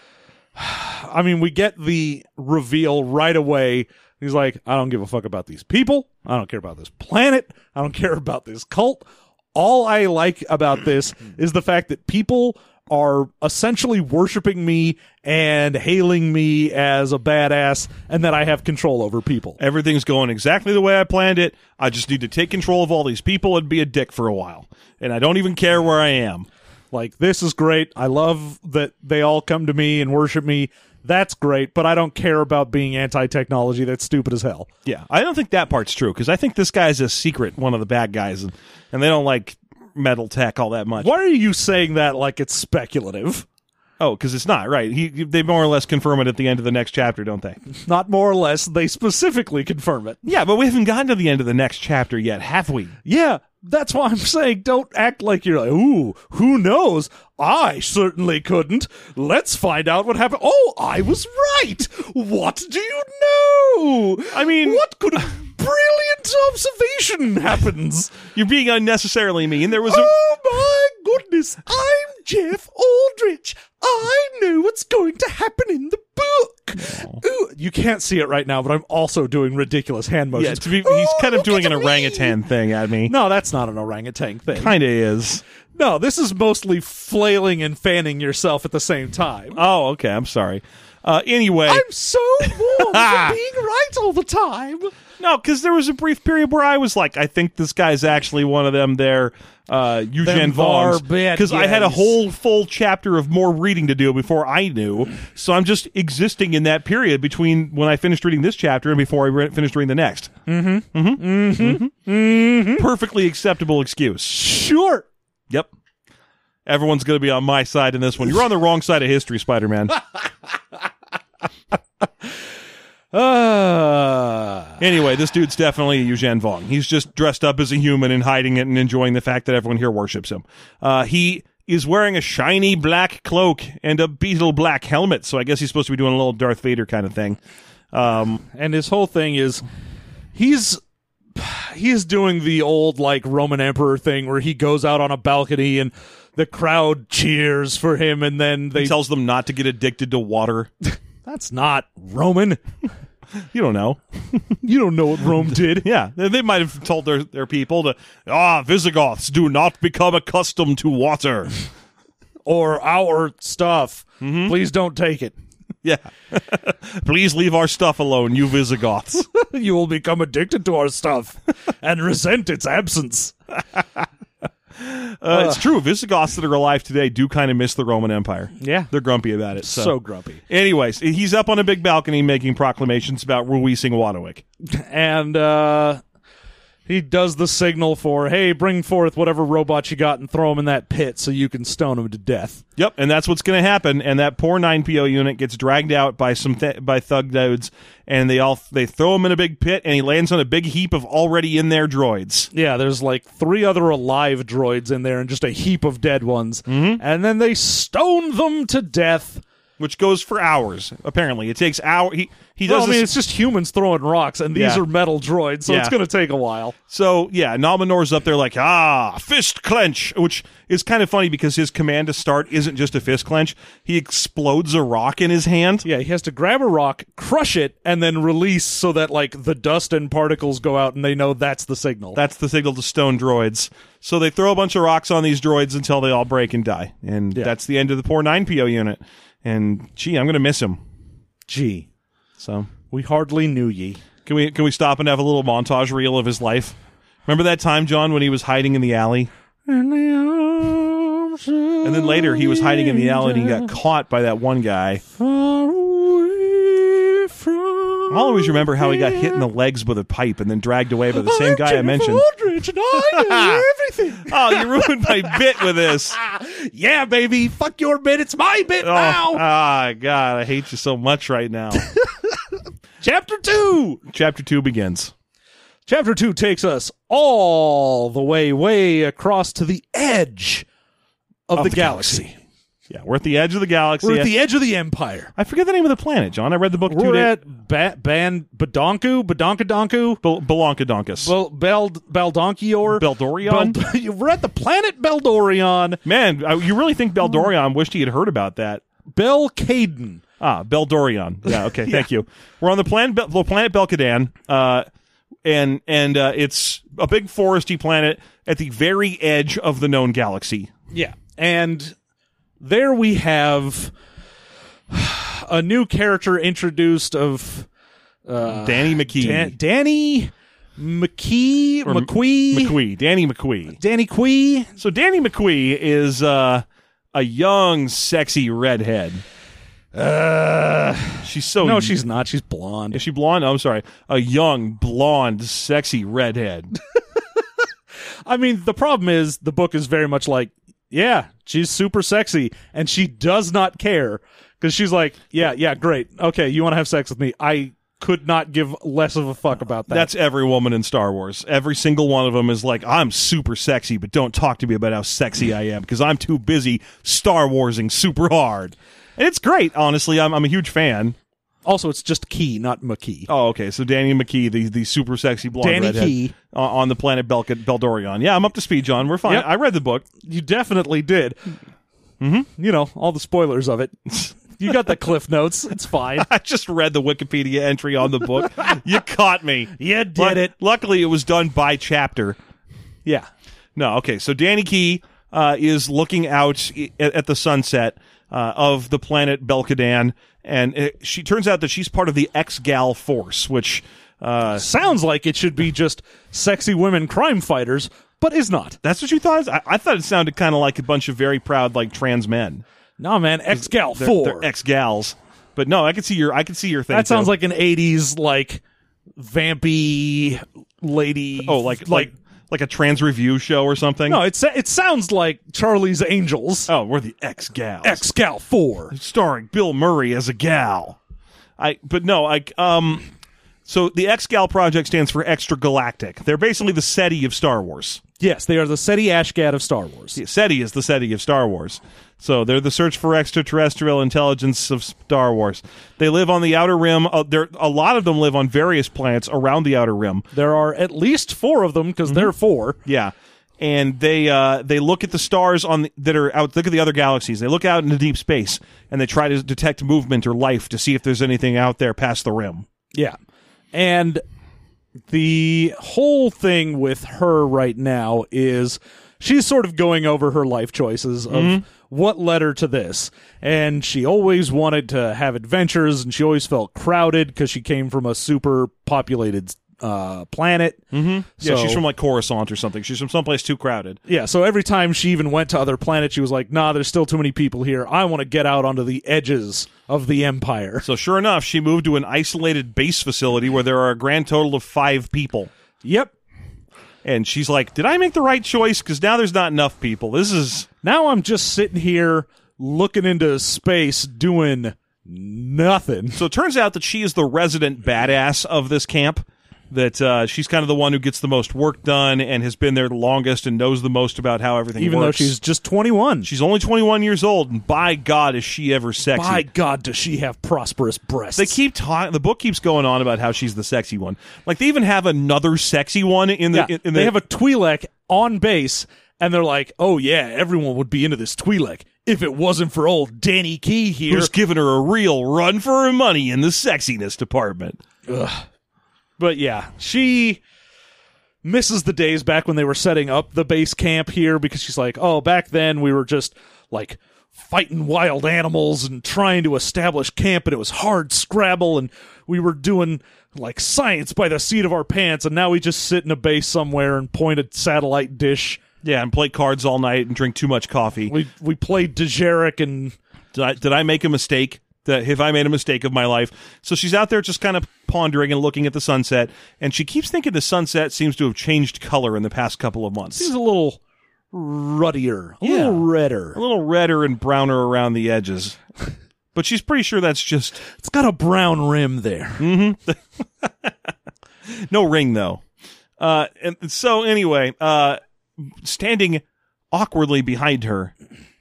I mean, we get the reveal right away. He's like, I don't give a fuck about these people. I don't care about this planet. I don't care about this cult. All I like about this is the fact that people are essentially worshiping me and hailing me as a badass and that I have control over people. Everything's going exactly the way I planned it. I just need to take control of all these people and be a dick for a while. And I don't even care where I am. Like, this is great. I love that they all come to me and worship me. That's great, but I don't care about being anti-technology. That's stupid as hell. Yeah, I don't think that part's true, because I think this guy's a secret, one of the bad guys, and, and they don't like metal tech all that much. Why are you saying that like it's speculative? Oh, because it's not, right. He, they more or less confirm it at the end of the next chapter, don't they? Not more or less. They specifically confirm it. Yeah, but we haven't gotten to the end of the next chapter yet, have we? Yeah, that's why I'm saying don't act like you're like, ooh, who knows? I certainly couldn't. Let's find out what happened. Oh, I was right. What do you know? I mean... What could a brilliant observation happens? You're being unnecessarily mean. There was a... Oh, my goodness. I'm Jeff Aldrich. I know what's going to happen in the book. Oh. Ooh, you can't see it right now, but I'm also doing ridiculous hand motions. Yeah, to be, he's Oh, kind of look doing at an me. orangutan thing at me. No, that's not an orangutan thing. Kind of is. No, this is mostly flailing and fanning yourself at the same time. Oh, okay. I'm sorry. Uh, anyway. I'm so warm for being right all the time. No, because there was a brief period where I was like, I think this guy's actually one of them there, uh, Eugene Vongs. Because I had a whole full chapter of more reading to do before I knew. So I'm just existing in that period between when I finished reading this chapter and before I re- finished reading the next. Mm-hmm. Mm-hmm. Mm-hmm. Mm-hmm. Perfectly acceptable excuse. Sure. Yep. Everyone's going to be on my side in this one. You're on the wrong side of history, Spider-Man. uh. Anyway, this dude's definitely Eugene Vong. He's just dressed up as a human and hiding it and enjoying the fact that everyone here worships him. Uh, he is wearing a shiny black cloak and a beetle black helmet, so I guess he's supposed to be doing a little Darth Vader kind of thing. Um, and his whole thing is he's... He's doing the old, like, Roman Emperor thing where he goes out on a balcony and the crowd cheers for him and then they... he tells them not to get addicted to water. That's not Roman. You don't know. You don't know what Rome did. Yeah, they might have told their, their people to, ah, Visigoths, do not become accustomed to water. Or our stuff. Mm-hmm. Please don't take it. Yeah. Please leave our stuff alone, you Visigoths. You will become addicted to our stuff and resent its absence. Uh, it's true. Visigoths that are alive today do kind of miss the Roman Empire. Yeah. They're grumpy about it. So, So grumpy. anyways, he's up on a big balcony making proclamations about releasing Wadowik. And uh, he does the signal for, hey, bring forth whatever robot you got and throw him in that pit so you can stone him to death. Yep, and that's what's going to happen. And that poor nine P O unit gets dragged out by some th- by thug dudes, and they all they throw him in a big pit, and he lands on a big heap of already in there droids. Yeah, there's like three other alive droids in there and just a heap of dead ones. Mm-hmm. And then they stone them to death. Which goes for hours, apparently. It takes hour. He, He does Well, I mean, this- it's just humans throwing rocks, and these Yeah. are metal droids, so Yeah. it's going to take a while. So, yeah, Nominor's up there like, ah, fist clench, which is kind of funny because his command to start isn't just a fist clench. He explodes a rock in his hand. Yeah, he has to grab a rock, crush it, and then release so that, like, the dust and particles go out, and they know that's the signal. That's the signal to stone droids. So they throw a bunch of rocks on these droids until they all break and die. And Yeah. that's the end of the poor nine P O unit. And, gee, I'm going to miss him. Gee, So... we hardly knew ye. Can we can we stop and have a little montage reel of his life? Remember that time, John, when he was hiding in the alley? In the arms And then later he was hiding in the alley and he got caught by that one guy. far away from I'll always remember how he got hit in the legs with a pipe and then dragged away by the same guy I mentioned. Aldrich, and I knew everything. Oh, you ruined my bit with this. Yeah, baby. Fuck your bit. It's my bit Oh, now. ah, God, I hate you so much right now. Chapter two. Chapter two begins. Chapter two takes us all the way, way across to the edge of, Of the, the galaxy. Yeah, we're at the edge of the galaxy. We're at the edge of the Empire. I forget the name of the planet, John. I read the book two We're days. at ba- Ban Badonku, Badonkadonku, Bel- Belonkadonkus. Bel Bel Beldorion? Beldonkior, Beld- We're at the planet Beldorion, Man, I- you really think Beldorion wished he had heard about that? Belcaden. Ah, Beldorion. Yeah, okay, thank you. We're on the planet, Bel- the planet Belkadan, uh, and and uh, it's a big foresty planet at the very edge of the known galaxy. Yeah, and there we have a new character introduced of uh, Danny McKee. Dan- Danny McKee, Or McQuee, McQuee. Danny McQuee. Danny Quee. So Danny McQuee is uh, a young, sexy redhead. Uh, She's so... no, she's not. She's blonde. Is she blonde? Oh, I'm sorry. A young, blonde, sexy redhead. I mean, the problem is the book is very much like, yeah, she's super sexy, and she does not care because she's like, yeah, yeah, great, okay, you want to have sex with me? I could not give less of a fuck about that. That's every woman in Star Wars. Every single one of them is like, I'm super sexy, but don't talk to me about how sexy I am because I'm too busy Star Warsing super hard. And it's great, honestly. I'm, I'm a huge fan. Also, it's just Key, not McKee. Oh, okay. So Danny McKee, the, the super sexy blonde Danny redhead Key. uh, on the planet Belka- Beldorion. Yeah, I'm up to speed, John. We're fine. Yep. I read the book. You definitely did. Mm-hmm. You know, all the spoilers of it. You got the cliff notes. It's fine. I just read the Wikipedia entry on the book. You caught me. You did But it. Luckily, it was done by chapter. Yeah. No, okay. So Danny Key uh, is looking out i- at the sunset uh, of the planet Belkadan, and it, she turns out that she's part of the X-Gal Force, which uh, Sounds like it should be just sexy women crime fighters, but is not. that's what you thought? I, I thought it sounded kind of like a bunch of very proud, like, trans men. No, man, X-Gal They're, four. they're X-Gals. But no, I could see your I could see your thing. That sounds too. like an eighties, like, vampy lady. oh, like like like a trans review show or something. No, it, sa- it sounds like Charlie's Angels. Oh, we're the X-Gals. X-Gal four. Starring Bill Murray as a gal. I but no, like um so the X-Gal project stands for Extragalactic. They're basically the SETI of Star Wars. Yes, they are the SETI Ashgat of Star Wars. The SETI is the SETI of Star Wars. So they're the search for extraterrestrial intelligence of Star Wars. They live on the outer rim. Uh, there, a lot of them live on various planets around the outer rim. There are at least four of them, because Mm-hmm. they're four. Yeah, and they uh, they look at the stars on the, that are out. Look at the other galaxies. They look out into deep space and they try to detect movement or life to see if there's anything out there past the rim. Yeah. And the whole thing with her right now is she's sort of going over her life choices of Mm-hmm. what led her to this. And she always wanted to have adventures, and she always felt crowded because she came from a super populated uh, planet. Mm-hmm. Yeah, So- she's from like Coruscant or something. She's from someplace too crowded. Yeah, so every time she even went to other planets, she was like, nah, there's still too many people here. I want to get out onto the edges of the Empire. So sure enough, she moved to an isolated base facility where there are a grand total of five people. Yep. And she's like, did I make the right choice? Because now there's not enough people. This is... Now I'm just sitting here looking into space doing nothing. So it turns out that she is the resident badass of this camp. that uh, she's kind of the one who gets the most work done and has been there the longest and knows the most about how everything Even works. though she's just twenty-one. She's only twenty-one years old, and by God, is she ever sexy. By God, does she have prosperous breasts. They keep talking. The book keeps going on about how she's the sexy one. Like, they even have another sexy one in the... Yeah, in, in they the, have a Twi'lek on base, and they're like, oh yeah, everyone would be into this Twi'lek if it wasn't for old Danny Key here. who's giving her a real run for her money in the sexiness department. Ugh. But yeah, she misses the days back when they were setting up the base camp here, because she's like, oh, back then we were just like fighting wild animals and trying to establish camp, and it was hard scrabble, and we were doing like science by the seat of our pants, and now we just sit in a base somewhere and point a satellite dish. Yeah, and play cards all night and drink too much coffee. We we played Dejeric, and Did I, did I make a mistake? That have I made a mistake of my life? So she's out there just kind of pondering and looking at the sunset, and she keeps thinking the sunset seems to have changed color in the past couple of months. she's a little ruddier, a Yeah. little redder. A little redder and browner around the edges. But she's pretty sure that's just... It's got a brown rim there. No ring, though. Uh, and so, anyway, uh, standing awkwardly behind her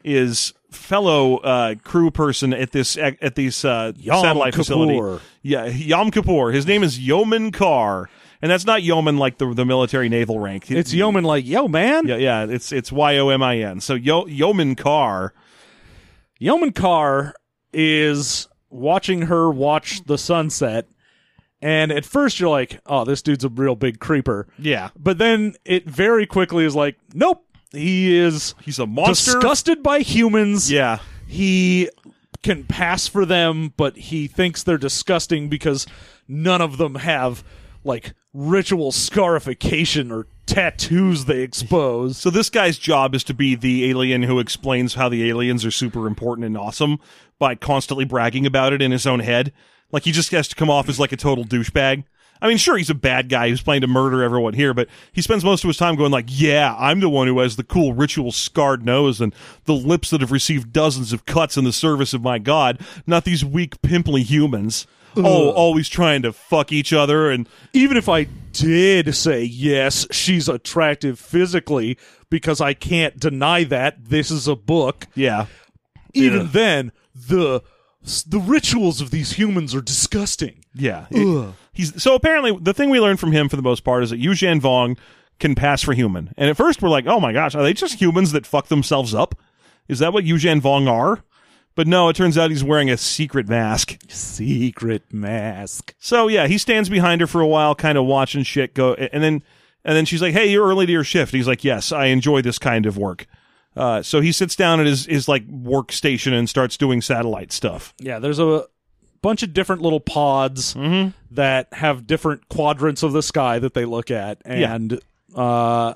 is fellow uh, crew person at this at this uh, Yom satellite Kippur. facility. Yeah, Yom Kippur. His name is Yeoman Carr, and that's not yeoman like the the military naval rank. It's yeoman like, yo, man. Yeah, yeah. It's it's Y O M I N. So Yo, Yeoman Carr. Yeoman Carr is watching her watch the sunset, and at first you're like, oh, this dude's a real big creeper. Yeah, But then it very quickly is like, nope, he is he's a monster. disgusted by humans. Yeah, He can pass for them, but he thinks they're disgusting because none of them have like ritual scarification or tattoos they expose. So this guy's job is to be the alien who explains how the aliens are super important and awesome by constantly bragging about it in his own head. Like, he just has to come off as like a total douchebag. I mean, sure, he's a bad guy who's planning to murder everyone here, but he spends most of his time going like, yeah, I'm the one who has the cool ritual scarred nose and the lips that have received dozens of cuts in the service of my god, not these weak, pimply humans. Oh, always trying to fuck each other. And Even if I did say, yes, she's attractive physically, because I can't deny that, this is a book, yeah, even Yeah. then, the the rituals of these humans are disgusting. yeah. It- he's so apparently the thing we learned from him for the most part is that Yuuzhan Vong can pass for human. And at first we're like, oh my gosh, are they just humans that fuck themselves up? Is that what Yuuzhan Vong are? But no, it turns out he's wearing a secret mask. Secret mask. So yeah, he stands behind her for a while, kind of watching shit go, and then and then she's like, "Hey, you're early to your shift." He's like, "Yes, I enjoy this kind of work." Uh, so he sits down at his his like workstation and starts doing satellite stuff. Yeah, there's a bunch of different little pods Mm-hmm. that have different quadrants of the sky that they look at, and uh,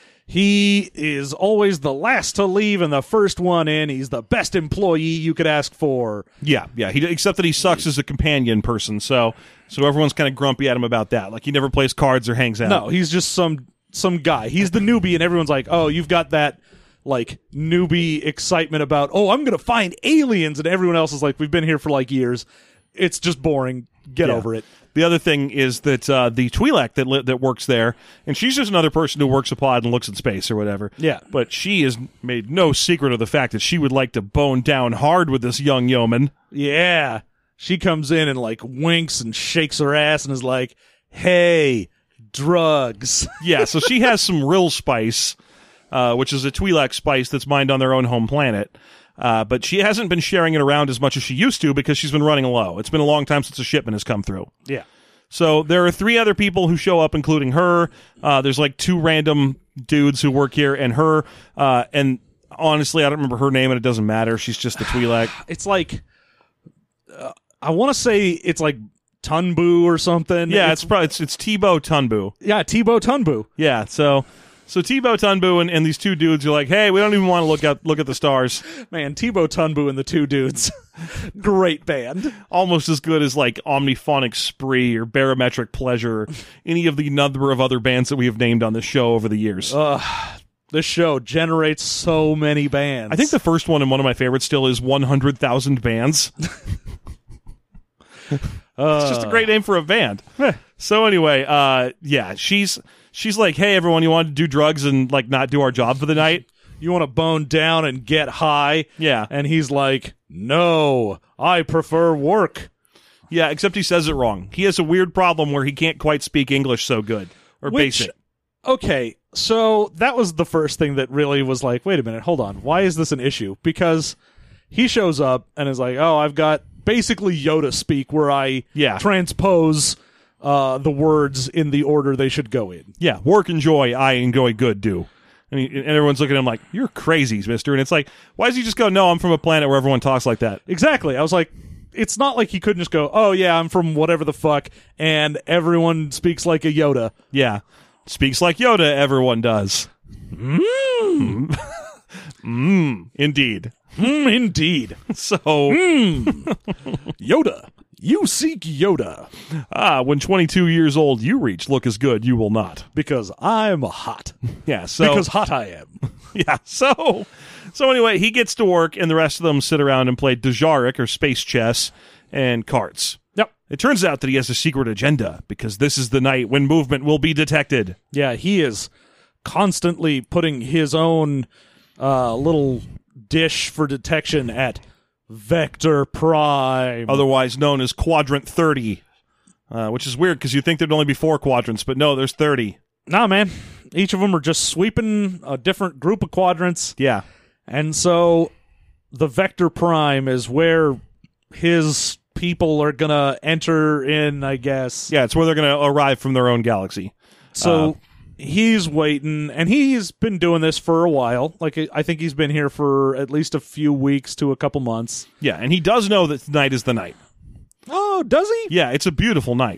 he is always the last to leave and the first one in. He's the best employee you could ask for. Yeah, yeah. He except that he sucks as a companion person. So so everyone's kind of grumpy at him about that. Like, he never plays cards or hangs out. No, he's just some some guy. He's the newbie, and everyone's like, "Oh, you've got that." Like newbie excitement about, oh, I'm gonna find aliens, and everyone else is like, we've been here for like years. It's just boring. Get Yeah. over it. The other thing is that uh, the Twi'lek that li- that works there, and she's just another person who works a pod and looks at space or whatever. Yeah. But she has made no secret of the fact that she would like to bone down hard with this young yeoman. Yeah, she comes in and like winks and shakes her ass and is like, "Hey, drugs." Yeah, so she has some real spice, uh, which is a Twi'lek spice that's mined on their own home planet. Uh, but she hasn't been sharing it around as much as she used to because she's been running low. It's been a long time since a shipment has come through. Yeah. So there are three other people who show up, including her. Uh, there's like two random dudes who work here, and her. Uh, and honestly, I don't remember her name, and it doesn't matter. She's just the Twi'lek. It's like, uh, I want to say it's like Tunbu or something. Yeah, it's probably it's it's Tebow Tunbu. yeah, Tebow Tunbu. Yeah, so so Tebow Tunbu and, and these two dudes are like, hey, we don't even want to look at look at the stars. Man, Tebow Tunbu and the two dudes. Great band. Almost as good as like Omniphonic Spree or Barometric Pleasure, or any of the number of other bands that we have named on this show over the years. Uh, this show generates so many bands. I think the first one and one of my favorites still is one hundred thousand Bands. uh, It's just a great name for a band. So anyway, uh, yeah, she's she's like, hey, everyone, you want to do drugs and like not do our job for the night? You want to bone down and get high? Yeah. And he's like, no, I prefer work. Yeah, except he says it wrong. He has a weird problem where he can't quite speak English so good. Or Which, basic. Okay, so that was the first thing that really was like, wait a minute, hold on. Why is this an issue? Because he shows up and is like, oh, I've got basically Yoda speak where I Yeah. transpose uh, the words in the order they should go in. Yeah, work, enjoy, I enjoy, good, do. And, he, and everyone's looking at him like, you're crazy, mister. And it's like, why does he just go, no, I'm from a planet where everyone talks like that? Exactly. I was like, it's not like he couldn't just go, oh, yeah, I'm from whatever the fuck, and everyone speaks like a Yoda. Yeah. Speaks like Yoda, everyone does. Mmm. Mmm, indeed. Mm, indeed. So, Mm. Yoda. You seek Yoda. ah, when twenty-two years old you reach, look as good, you will not. Because I'm hot. Yeah, so. Because hot I am. Yeah, so. So anyway, he gets to work, and the rest of them sit around and play Dejaric, or space chess, and cards. Yep. It turns out that he has a secret agenda, because this is the night when movement will be detected. Yeah, he is constantly putting his own uh, little dish for detection at Vector Prime. Otherwise known as Quadrant thirty, uh, which is weird, because you'd think there'd only be four quadrants, but no, there's thirty. Nah, man. Each of them are just sweeping a different group of quadrants. Yeah. And so the Vector Prime is where his people are going to enter in, I guess. Yeah, it's where they're going to arrive from their own galaxy. So Uh, he's waiting, and he's been doing this for a while. Like, I think he's been here for at least a few weeks to a couple months. Yeah, and he does know that tonight is the night. Oh, does he? Yeah, it's a beautiful night.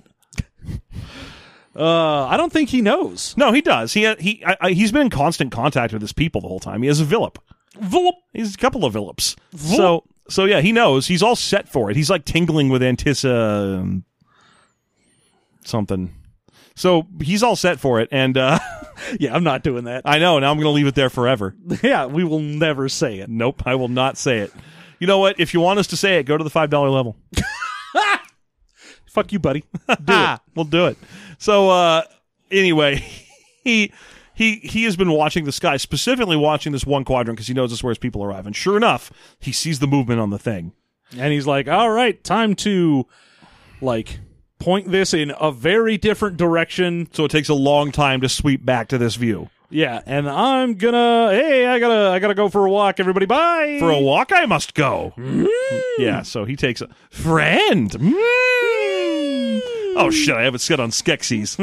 Uh, I don't think he knows. No, he does. He he I, I, he's been in constant contact with his people the whole time. He has a Villip. Volp. He's a couple of Villips. So so yeah, he knows. He's all set for it. He's like tingling with antissa um, something. So he's all set for it, and uh, Yeah, I'm not doing that. I know. Now I'm going to leave it there forever. Yeah, we will never say it. Nope, I will not say it. You know what? If you want us to say it, go to the five dollar level. Fuck you, buddy. Do it. We'll do it. So uh, anyway, he he he has been watching the sky, specifically watching this one quadrant because he knows it's where his people arrive. And sure enough, he sees the movement on the thing. And he's like, all right, time to, like, point this in a very different direction. So it takes a long time to sweep back to this view. Yeah, and I'm gonna, hey, I gotta, I gotta go for a walk, everybody, bye! For a walk I must go. Mm. Yeah, so he takes a friend. Mm. Oh shit, I have it set on Skeksis.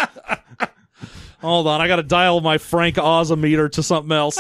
Hold on, I gotta dial my Frank Ozometer to something else.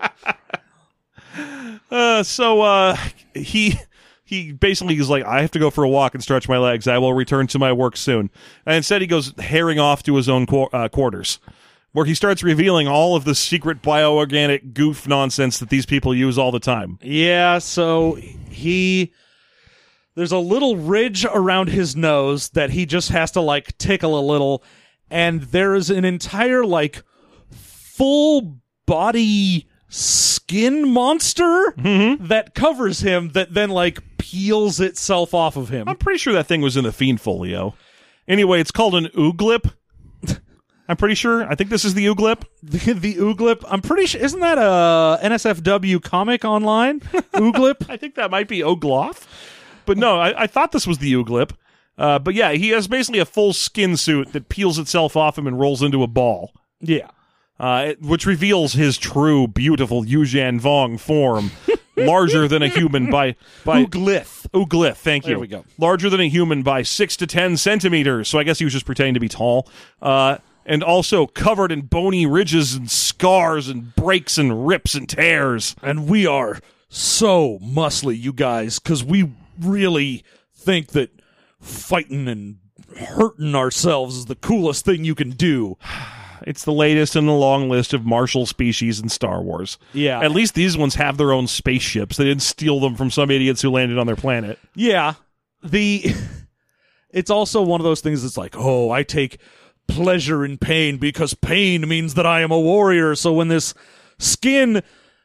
uh, so uh, he he basically is like, I have to go for a walk and stretch my legs. I will return to my work soon. And instead he goes herring off to his own qu- uh, quarters, where he starts revealing all of the secret bioorganic goof nonsense that these people use all the time. Yeah, so he... There's a little ridge around his nose that he just has to, like, tickle a little, and there is an entire, like, full-body skin monster Mm-hmm. that covers him that then, like, peels itself off of him. I'm pretty sure that thing was in the Fiend Folio. Anyway, it's called an Ooglip. I'm pretty sure. I think this is the Ooglip. The, the Ooglip, I'm pretty sure, isn't that a N S F W comic online? Ooglip? I think that might be Ogloff. But no, I, I thought this was the Ooglip. Uh, but yeah, he has basically a full skin suit that peels itself off him and rolls into a ball. Yeah. Uh, it- which reveals his true, beautiful Yuuzhan Vong form, larger than a human by... by Ooglith. Ooglith, thank you. There we go. Larger than a human by six to ten centimeters. So I guess he was just pretending to be tall. Uh, and also covered in bony ridges and scars and breaks and rips and tears. And we are so muscly, you guys, because we really think that fighting and hurting ourselves is the coolest thing you can do. It's the latest in the long list of martial species in Star Wars. Yeah. At least these ones have their own spaceships. They didn't steal them from some idiots who landed on their planet. Yeah. The it's also one of those things that's like, oh, I take pleasure in pain because pain means that I am a warrior. So when this skin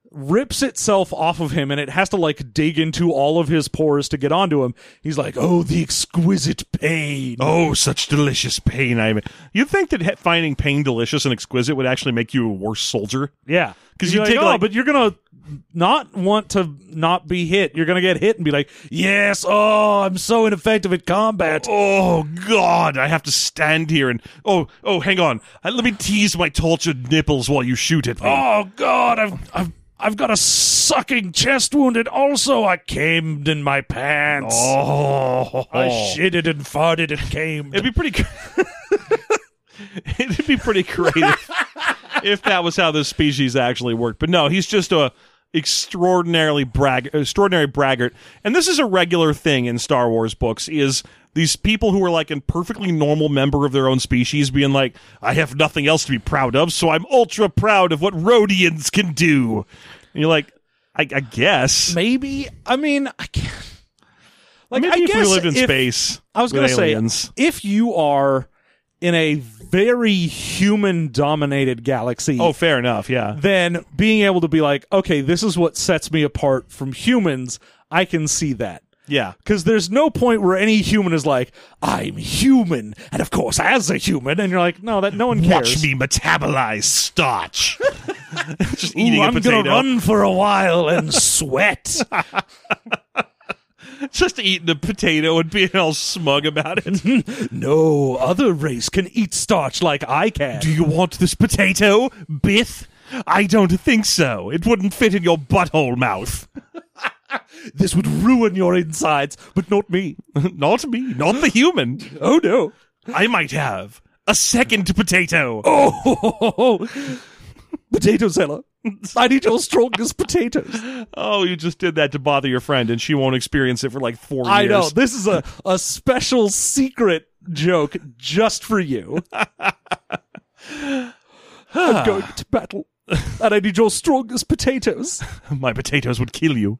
rips itself off of him, and it has to like dig into all of his pores to get onto him. He's like, "Oh, the exquisite pain! Oh, such delicious pain!" I you'd think that he- finding pain delicious and exquisite would actually make you a worse soldier. Yeah, 'Cause you you take, take, oh, like- but you're gonna not want to not be hit. You're gonna get hit and be like, "Yes, oh, I'm so ineffective at combat." Oh God! I have to stand here and oh oh, hang on. Uh, Let me tease my tortured nipples while you shoot at me. Oh God, I've I've I've got a sucking chest wound, and also I camed in my pants. Oh, I shitted and farted and came. It'd be pretty. cr- It'd be pretty great if, if that was how this species actually worked. But no, he's just a extraordinarily brag, extraordinary braggart, and this is a regular thing in Star Wars books. Is these people who are like a perfectly normal member of their own species being like, I have nothing else to be proud of, so I'm ultra proud of what Rhodians can do. And you're like, I, I guess. Maybe. I mean, I can't. Like, Maybe I if we guess lived in if- space. I was with going to say, aliens. if you are in a very human-dominated galaxy, Oh, fair enough, yeah. then being able to be like, okay, this is what sets me apart from humans, I can see that. Yeah. Because there's no point where any human is like, I'm human, and of course, as a human, and you're like, no, that no one cares. Watch me metabolize starch. Just Ooh, eating a I'm potato. gonna run for a while and sweat. Just eating a potato and being all smug about it. No other race can eat starch like I can. Do you want this potato, Biff? I don't think so. It wouldn't fit in your butthole mouth. This would ruin your insides, but not me. Not me. Not the human. Oh no. I might have a second potato. Oh, potato seller. I need your strongest potatoes. Oh, you just did that to bother your friend, and she won't experience it for like four I years. know. This is a, a special secret joke just for you. I'm going to battle, and I need your strongest potatoes. My potatoes would kill you.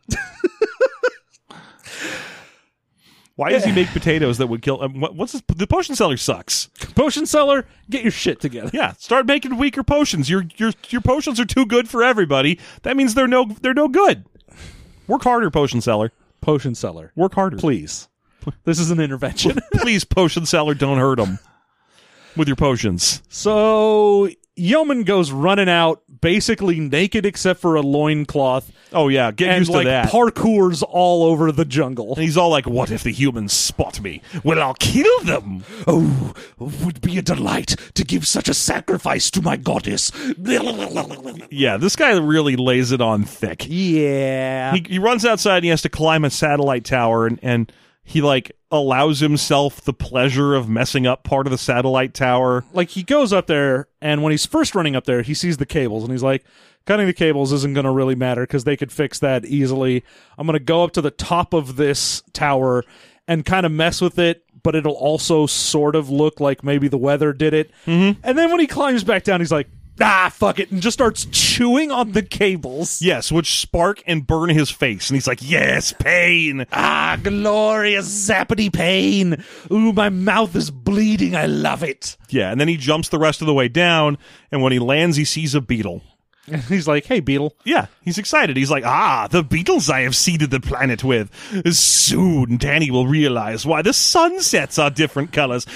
Why does he make potatoes that would kill? Um, what, what's this? The potion seller sucks. Potion seller, get your shit together. Yeah, start making weaker potions. Your your your potions are too good for everybody. That means they're no they're no good. Work harder, potion seller. Potion seller, Work harder, please. This is an intervention. Please, potion seller, don't hurt them with your potions. So Yeoman goes running out, basically naked except for a loincloth, Oh yeah, get and used like to that. parkours all over the jungle. And he's all like, "What if the humans spot me? Well, I'll kill them." Oh, would be a delight to give such a sacrifice to my goddess. Yeah, this guy really lays it on thick. Yeah. He, he runs outside and he has to climb a satellite tower, and, and he like allows himself the pleasure of messing up part of the satellite tower. Like, he goes up there, and when he's first running up there, he sees the cables, and he's like, cutting the cables isn't going to really matter because they could fix that easily. I'm going to go up to the top of this tower and kind of mess with it, but it'll also sort of look like maybe the weather did it. Mm-hmm. And then when he climbs back down, he's like, ah, fuck it, and just starts chewing on the cables. Yes, which spark and burn his face, and he's like, "Yes, pain." Ah, glorious zappity pain. Ooh, my mouth is bleeding. I love it. Yeah, and then he jumps the rest of the way down, and when he lands, he sees a beetle. And he's like, hey, Beetle. Yeah, he's excited. He's like, "Ah, the beetles I have seeded the planet with. Soon Danny will realize why the sunsets are different colors."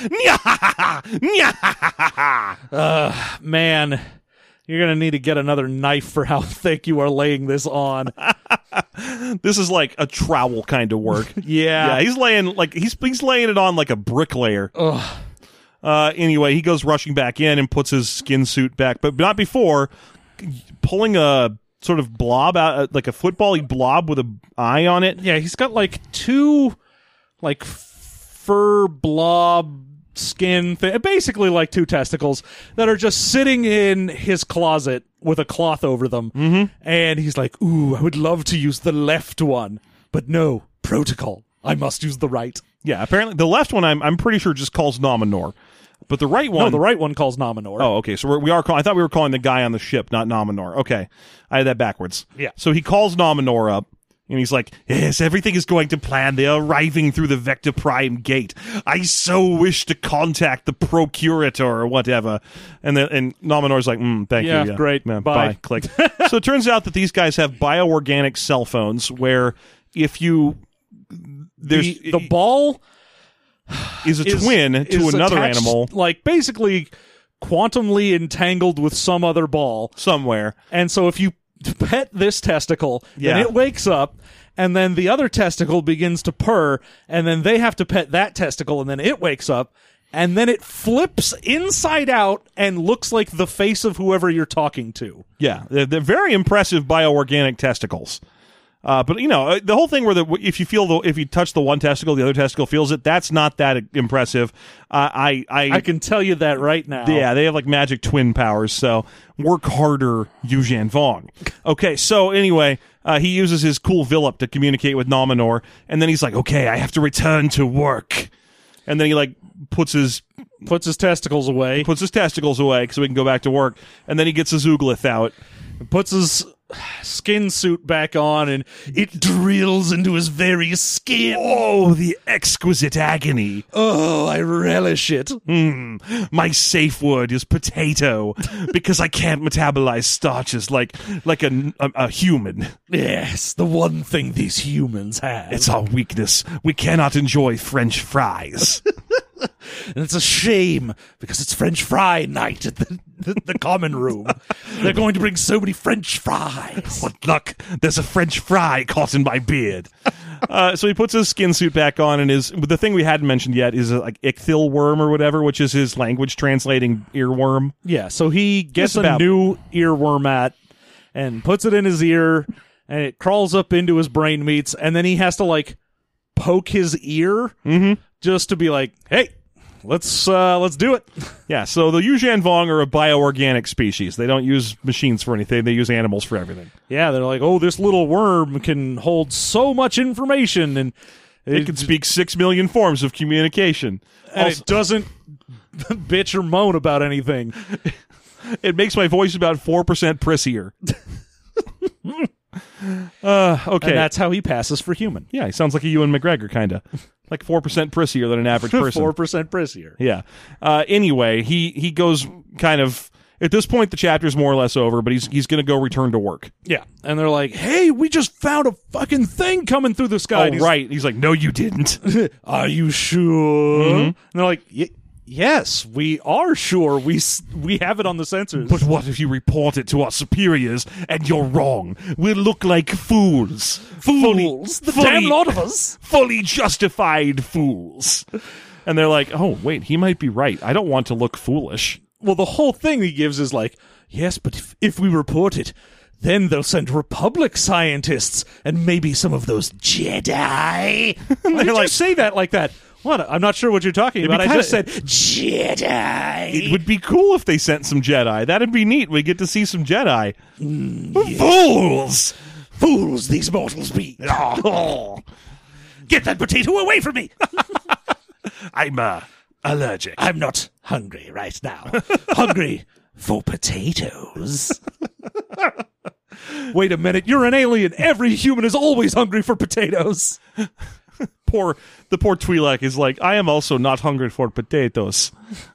Uh, man, you're going to need to get another knife for how thick you are laying this on. This is like a trowel kind of work. Yeah. Yeah, he's laying like he's he's laying it on like a bricklayer. Ugh. Uh, anyway, he goes rushing back in and puts his skin suit back, but not before pulling a sort of blob out, like a football-y blob with a eye on it. Yeah, he's got like two, like, fur blob skin thing, basically like two testicles that are just sitting in his closet with a cloth over them. Mm-hmm. And he's like, ooh, I would love to use the left one, but no, protocol. I must use the right. Yeah, apparently the left one I'm I'm pretty sure just calls Nominor, but the right one. No, the right one calls Nominor. Oh, okay. So we're, we are. Call, I thought we were calling the guy on the ship, not Nominor. Okay, I had that backwards. Yeah. So he calls Nominor up, And he's like, yes, everything is going to plan. They are arriving through the Vector Prime gate. I so wish to contact the Procurator or whatever. And then and Nominor's like, mm, thank Yeah, you. Yeah, great. Yeah, Bye. Click. So it turns out that these guys have bioorganic cell phones where if you... There's, the, the ball is a is, twin to is another attached, animal like basically quantumly entangled with some other ball. somewhere. And so if you pet this testicle, Yeah. then it wakes up, and then the other testicle begins to purr, and then they have to pet that testicle, and then it wakes up, and then it flips inside out and looks like the face of whoever you're talking to. Yeah, they're, they're very impressive bioorganic testicles. Uh, but you know the whole thing where the if you feel the if you touch the one testicle, the other testicle feels it. That's not that impressive. Uh, I I I can tell you that right now. Yeah, they have like magic twin powers. So work harder, Yuuzhan Vong. Okay, so anyway, uh, he uses his cool Villip to communicate with Nominor, and then he's like, "Okay, I have to return to work." And then he like puts his Puts his testicles away. puts his testicles away so he can go back to work. And then he gets his Ooglith out. Puts his skin suit back on, and it drills into his very skin. Oh, the exquisite agony. Oh, I relish it. Mm, my safe word is potato because I can't metabolize starches like like a, a, a human. Yes, the one thing these humans have. It's our weakness. We cannot enjoy French fries. And it's a shame, because it's French fry night at the, the, the common room. They're going to bring so many French fries. What luck! There's a French fry caught in my beard. Uh, so he puts his skin suit back on, and his the thing we hadn't mentioned yet is a, like ichthil worm or whatever, which is his language translating earworm. Yeah, so he gets Just a about- new earworm at and puts it in his ear, and it crawls up into his brain meats, and then he has to, like, poke his ear just to be like, hey, let's uh, let's do it. Yeah, so the Yuuzhan Vong are a bioorganic species. They don't use machines for anything. They use animals for everything. Yeah, they're like, oh, this little worm can hold so much information, and It can speak six million forms of communication. and Also- it doesn't bitch or moan about anything. It makes my voice about four percent prissier. uh, okay. And that's how he passes for human. Yeah, he sounds like a Ewan McGregor, kind of. Like four percent prissier than an average person. Four percent prissier. Yeah. Uh, anyway, he, he goes kind of... At this point, the chapter's more or less over, but he's he's going to go return to work. Yeah, and they're like, "Hey, we just found a fucking thing coming through the sky." Oh, And he's- right. He's like, no, you didn't. Are you sure? Mm-hmm. And they're like, y- "Yes, we are sure. We s- we have it on the sensors." But what if you report it to our superiors and you're wrong? We'll look like fools. Fools, the fully, damn lot of us. Fully justified fools. And they're like, oh, wait, he might be right. I don't want to look foolish. Well, the whole thing he gives is like, "Yes, but if, if we report it, then they'll send Republic scientists and maybe some of those Jedi." Why did you like- say that like that? What? I'm not sure what you're talking about. I kinda- just said Jedi. It would be cool if they sent some Jedi. That'd be neat. We get to see some Jedi. Mm, Fools! Fools these mortals be. Oh, Get that potato away from me. I'm uh, allergic. I'm not hungry right now. Hungry for potatoes. Wait a minute, you're an alien. Every human is always hungry for potatoes. Poor the poor Twi'lek is like, I am also not hungry for potatoes.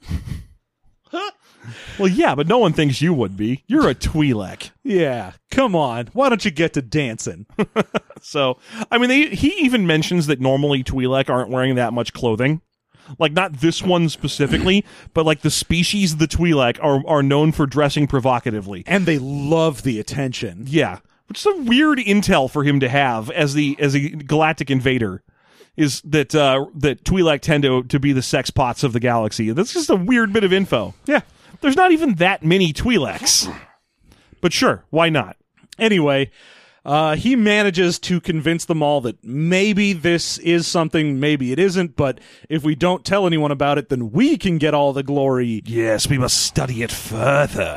Well, yeah, but no one thinks you would be. You're a Twi'lek. Yeah, come on. Why don't you get to dancing? So, I mean, they, he even mentions that normally Twi'lek aren't wearing that much clothing. Like, not this one specifically, but like the species of the Twi'lek are, are known for dressing provocatively. And they love the attention. Yeah. Which is a weird intel for him to have as the as a galactic invader. Is that uh, that Twi'lek tend to, to be the sex pots of the galaxy. That's just a weird bit of info. Yeah. There's not even that many Twi'leks. But sure, why not? Anyway, uh, he manages to convince them all that maybe this is something, maybe it isn't, but if we don't tell anyone about it, then we can get all the glory. Yes, we must study it further.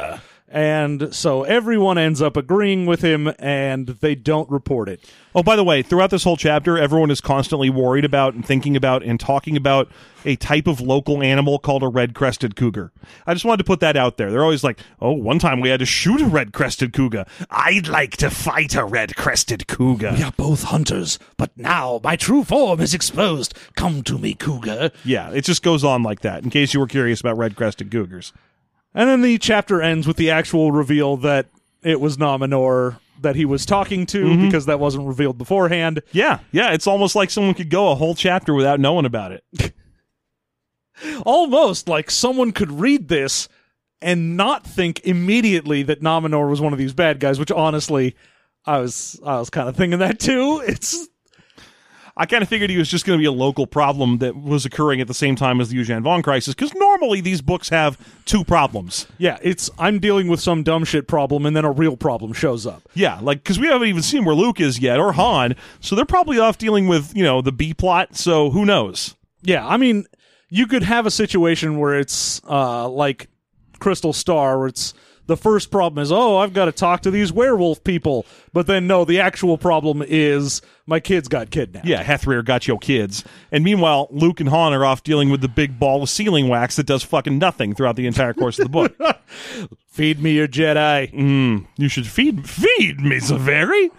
And so everyone ends up agreeing with him, and they don't report it. Oh, by the way, throughout this whole chapter, everyone is constantly worried about and thinking about and talking about a type of local animal called a red-crested cougar. I just wanted to put that out there. They're always like, oh, one time we had to shoot a red-crested cougar. I'd like to fight a red-crested cougar. We are both hunters, but now my true form is exposed. Come to me, cougar. Yeah, it just goes on like that, in case you were curious about red-crested cougars. And then the chapter ends with the actual reveal that it was Nominor that he was talking to, mm-hmm. because that wasn't revealed beforehand. Yeah, yeah, it's almost like someone could go a whole chapter without knowing about it. Almost like someone could read this and not think immediately that Nominor was one of these bad guys, which honestly, I was I was kind of thinking that too. It's I kind of figured he was just going to be a local problem that was occurring at the same time as the Yuuzhan Vong crisis, because normally these books have two problems. Yeah, it's I'm dealing with some dumb shit problem, and then a real problem shows up. Yeah, like, because we haven't even seen where Luke is yet, or Han, so they're probably off dealing with, you know, the B-plot, so who knows? Yeah, I mean, you could have a situation where it's uh, like Crystal Star, where it's the first problem is, oh, I've got to talk to these werewolf people. But then, no, the actual problem is my kids got kidnapped. Yeah, Hethrir got your kids. And meanwhile, Luke and Han are off dealing with the big ball of sealing wax that does fucking nothing throughout the entire course of the book. Feed me your Jedi. Mm, you should feed feed me, Zaveri.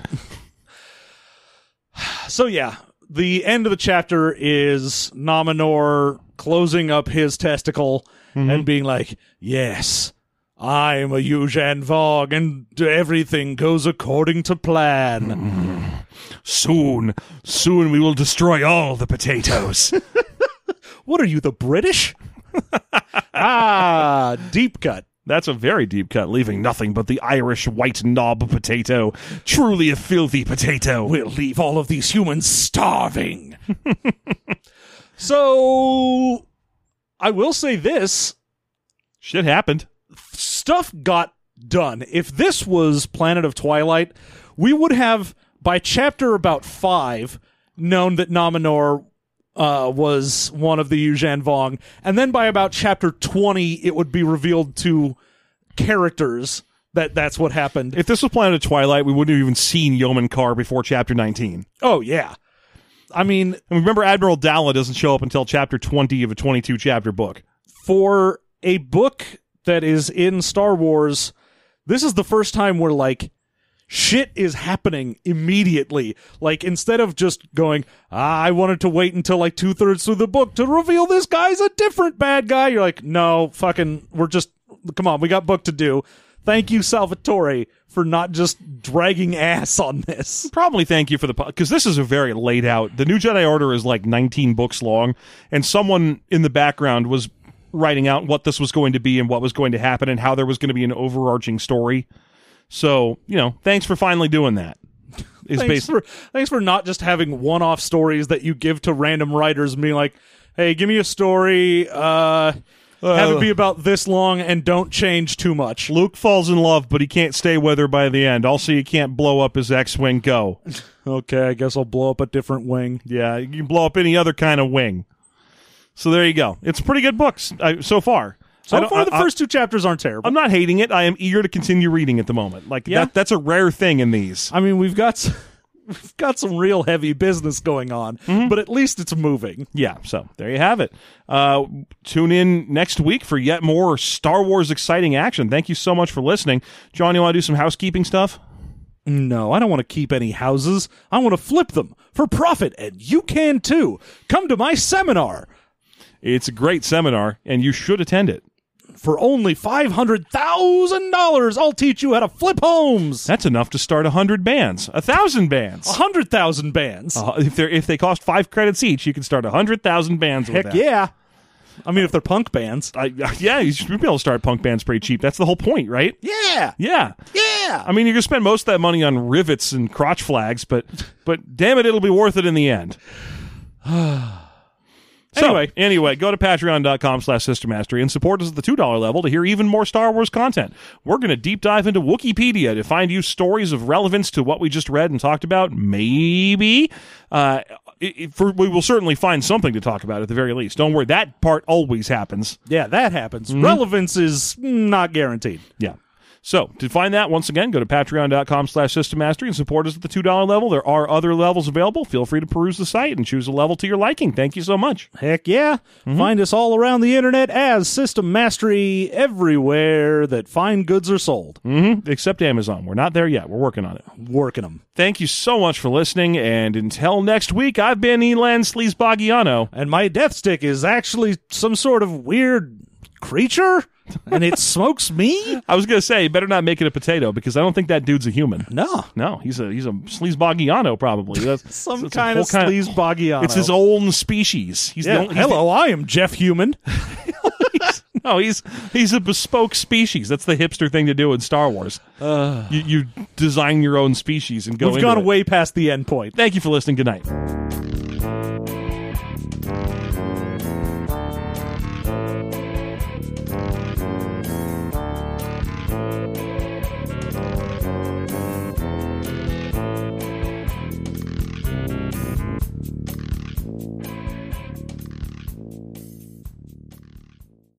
So, yeah, the end of the chapter is Nominor closing up his testicle mm-hmm. and being like, yes, I'm a Yuuzhan Vong, and everything goes according to plan. Mm. Soon, soon we will destroy all the potatoes. What are you, the British? Ah, deep cut. That's a very deep cut, leaving nothing but the Irish white knob potato. Truly a filthy potato. We'll leave all of these humans starving. So, I will say this. Shit happened. Stuff got done. If this was Planet of Twilight, we would have, by chapter about five, known that Nominor uh, was one of the Yuuzhan Vong, and then by about chapter twenty, it would be revealed to characters that that's what happened. If this was Planet of Twilight, we wouldn't have even seen Yeoman Carr before chapter nineteen. Oh, yeah. I mean... And remember, Admiral Dalla doesn't show up until chapter twenty of a twenty-two chapter book. For a book that is in Star Wars, this is the first time where, like, shit is happening immediately. Like, instead of just going, ah, I wanted to wait until, like, two-thirds through the book to reveal this guy's a different bad guy, you're like, no, fucking, we're just, come on, we got book to do. Thank you, Salvatore, for not just dragging ass on this. Probably thank you for the... Because this is a very laid out... The New Jedi Order is, like, nineteen books long, and someone in the background was writing out what this was going to be and what was going to happen and how there was going to be an overarching story. So, you know, thanks for finally doing that. Is thanks, based- for, thanks for not just having one-off stories that you give to random writers and being like, hey, give me a story, uh, uh, have it be about this long and don't change too much. Luke falls in love, but he can't stay with her by the end. Also, you can't blow up his X-Wing. Go. Okay, I guess I'll blow up a different wing. Yeah, you can blow up any other kind of wing. So there you go. It's pretty good books uh, so far. So far, the I, first two chapters aren't terrible. I'm not hating it. I am eager to continue reading at the moment. Like yeah. that, that's a rare thing in these. I mean, we've got some, we've got some real heavy business going on, mm-hmm. but at least it's moving. Yeah. So there you have it. Uh, tune in next week for yet more Star Wars exciting action. Thank you so much for listening, John. You want to do some housekeeping stuff? No, I don't want to keep any houses. I want to flip them for profit, and you can too. Come to my seminar. It's a great seminar, and you should attend it. For only five hundred thousand dollars, I'll teach you how to flip homes. That's enough to start one hundred bands. one thousand bands. one hundred thousand bands. Uh, if, they're, if they cost five credits each, you can start one hundred thousand bands with Heck that. yeah. I mean, if they're punk bands. I, yeah, you should be able to start punk bands pretty cheap. That's the whole point, right? Yeah. Yeah. Yeah. I mean, you're going to spend most of that money on rivets and crotch flags, but, but damn it, it'll be worth it in the end. So, anyway, anyway, go to patreon.com slash sistermastery and support us at the two dollar level to hear even more Star Wars content. We're going to deep dive into Wikipedia to find you stories of relevance to what we just read and talked about. Maybe. Uh, it, it, for, we will certainly find something to talk about at the very least. Don't worry. That part always happens. Yeah, that happens. Mm-hmm. Relevance is not guaranteed. Yeah. So, to find that, once again, go to patreon.com slash System Mastery and support us at the two dollar level. There are other levels available. Feel free to peruse the site and choose a level to your liking. Thank you so much. Heck yeah. Mm-hmm. Find us all around the internet as System Mastery everywhere that fine goods are sold. Mm-hmm. Except Amazon. We're not there yet. We're working on it. Working them. Thank you so much for listening, and until next week, I've been Elan Sleazeboggiano. And my death stick is actually some sort of weird creature, and it smokes me? I was going to say, you better not make it a potato, because I don't think that dude's a human. No. No, he's a he's a Sleazeboggiano, probably. That's, some that's kind of Sleazeboggiano. It's his own species. He's yeah. the only, he's Hello, the, I am Jeff Human. he's, no, he's he's a bespoke species. That's the hipster thing to do in Star Wars. Uh, you, you design your own species and go We've into gone it. way past the end point. Thank you for listening. Good night.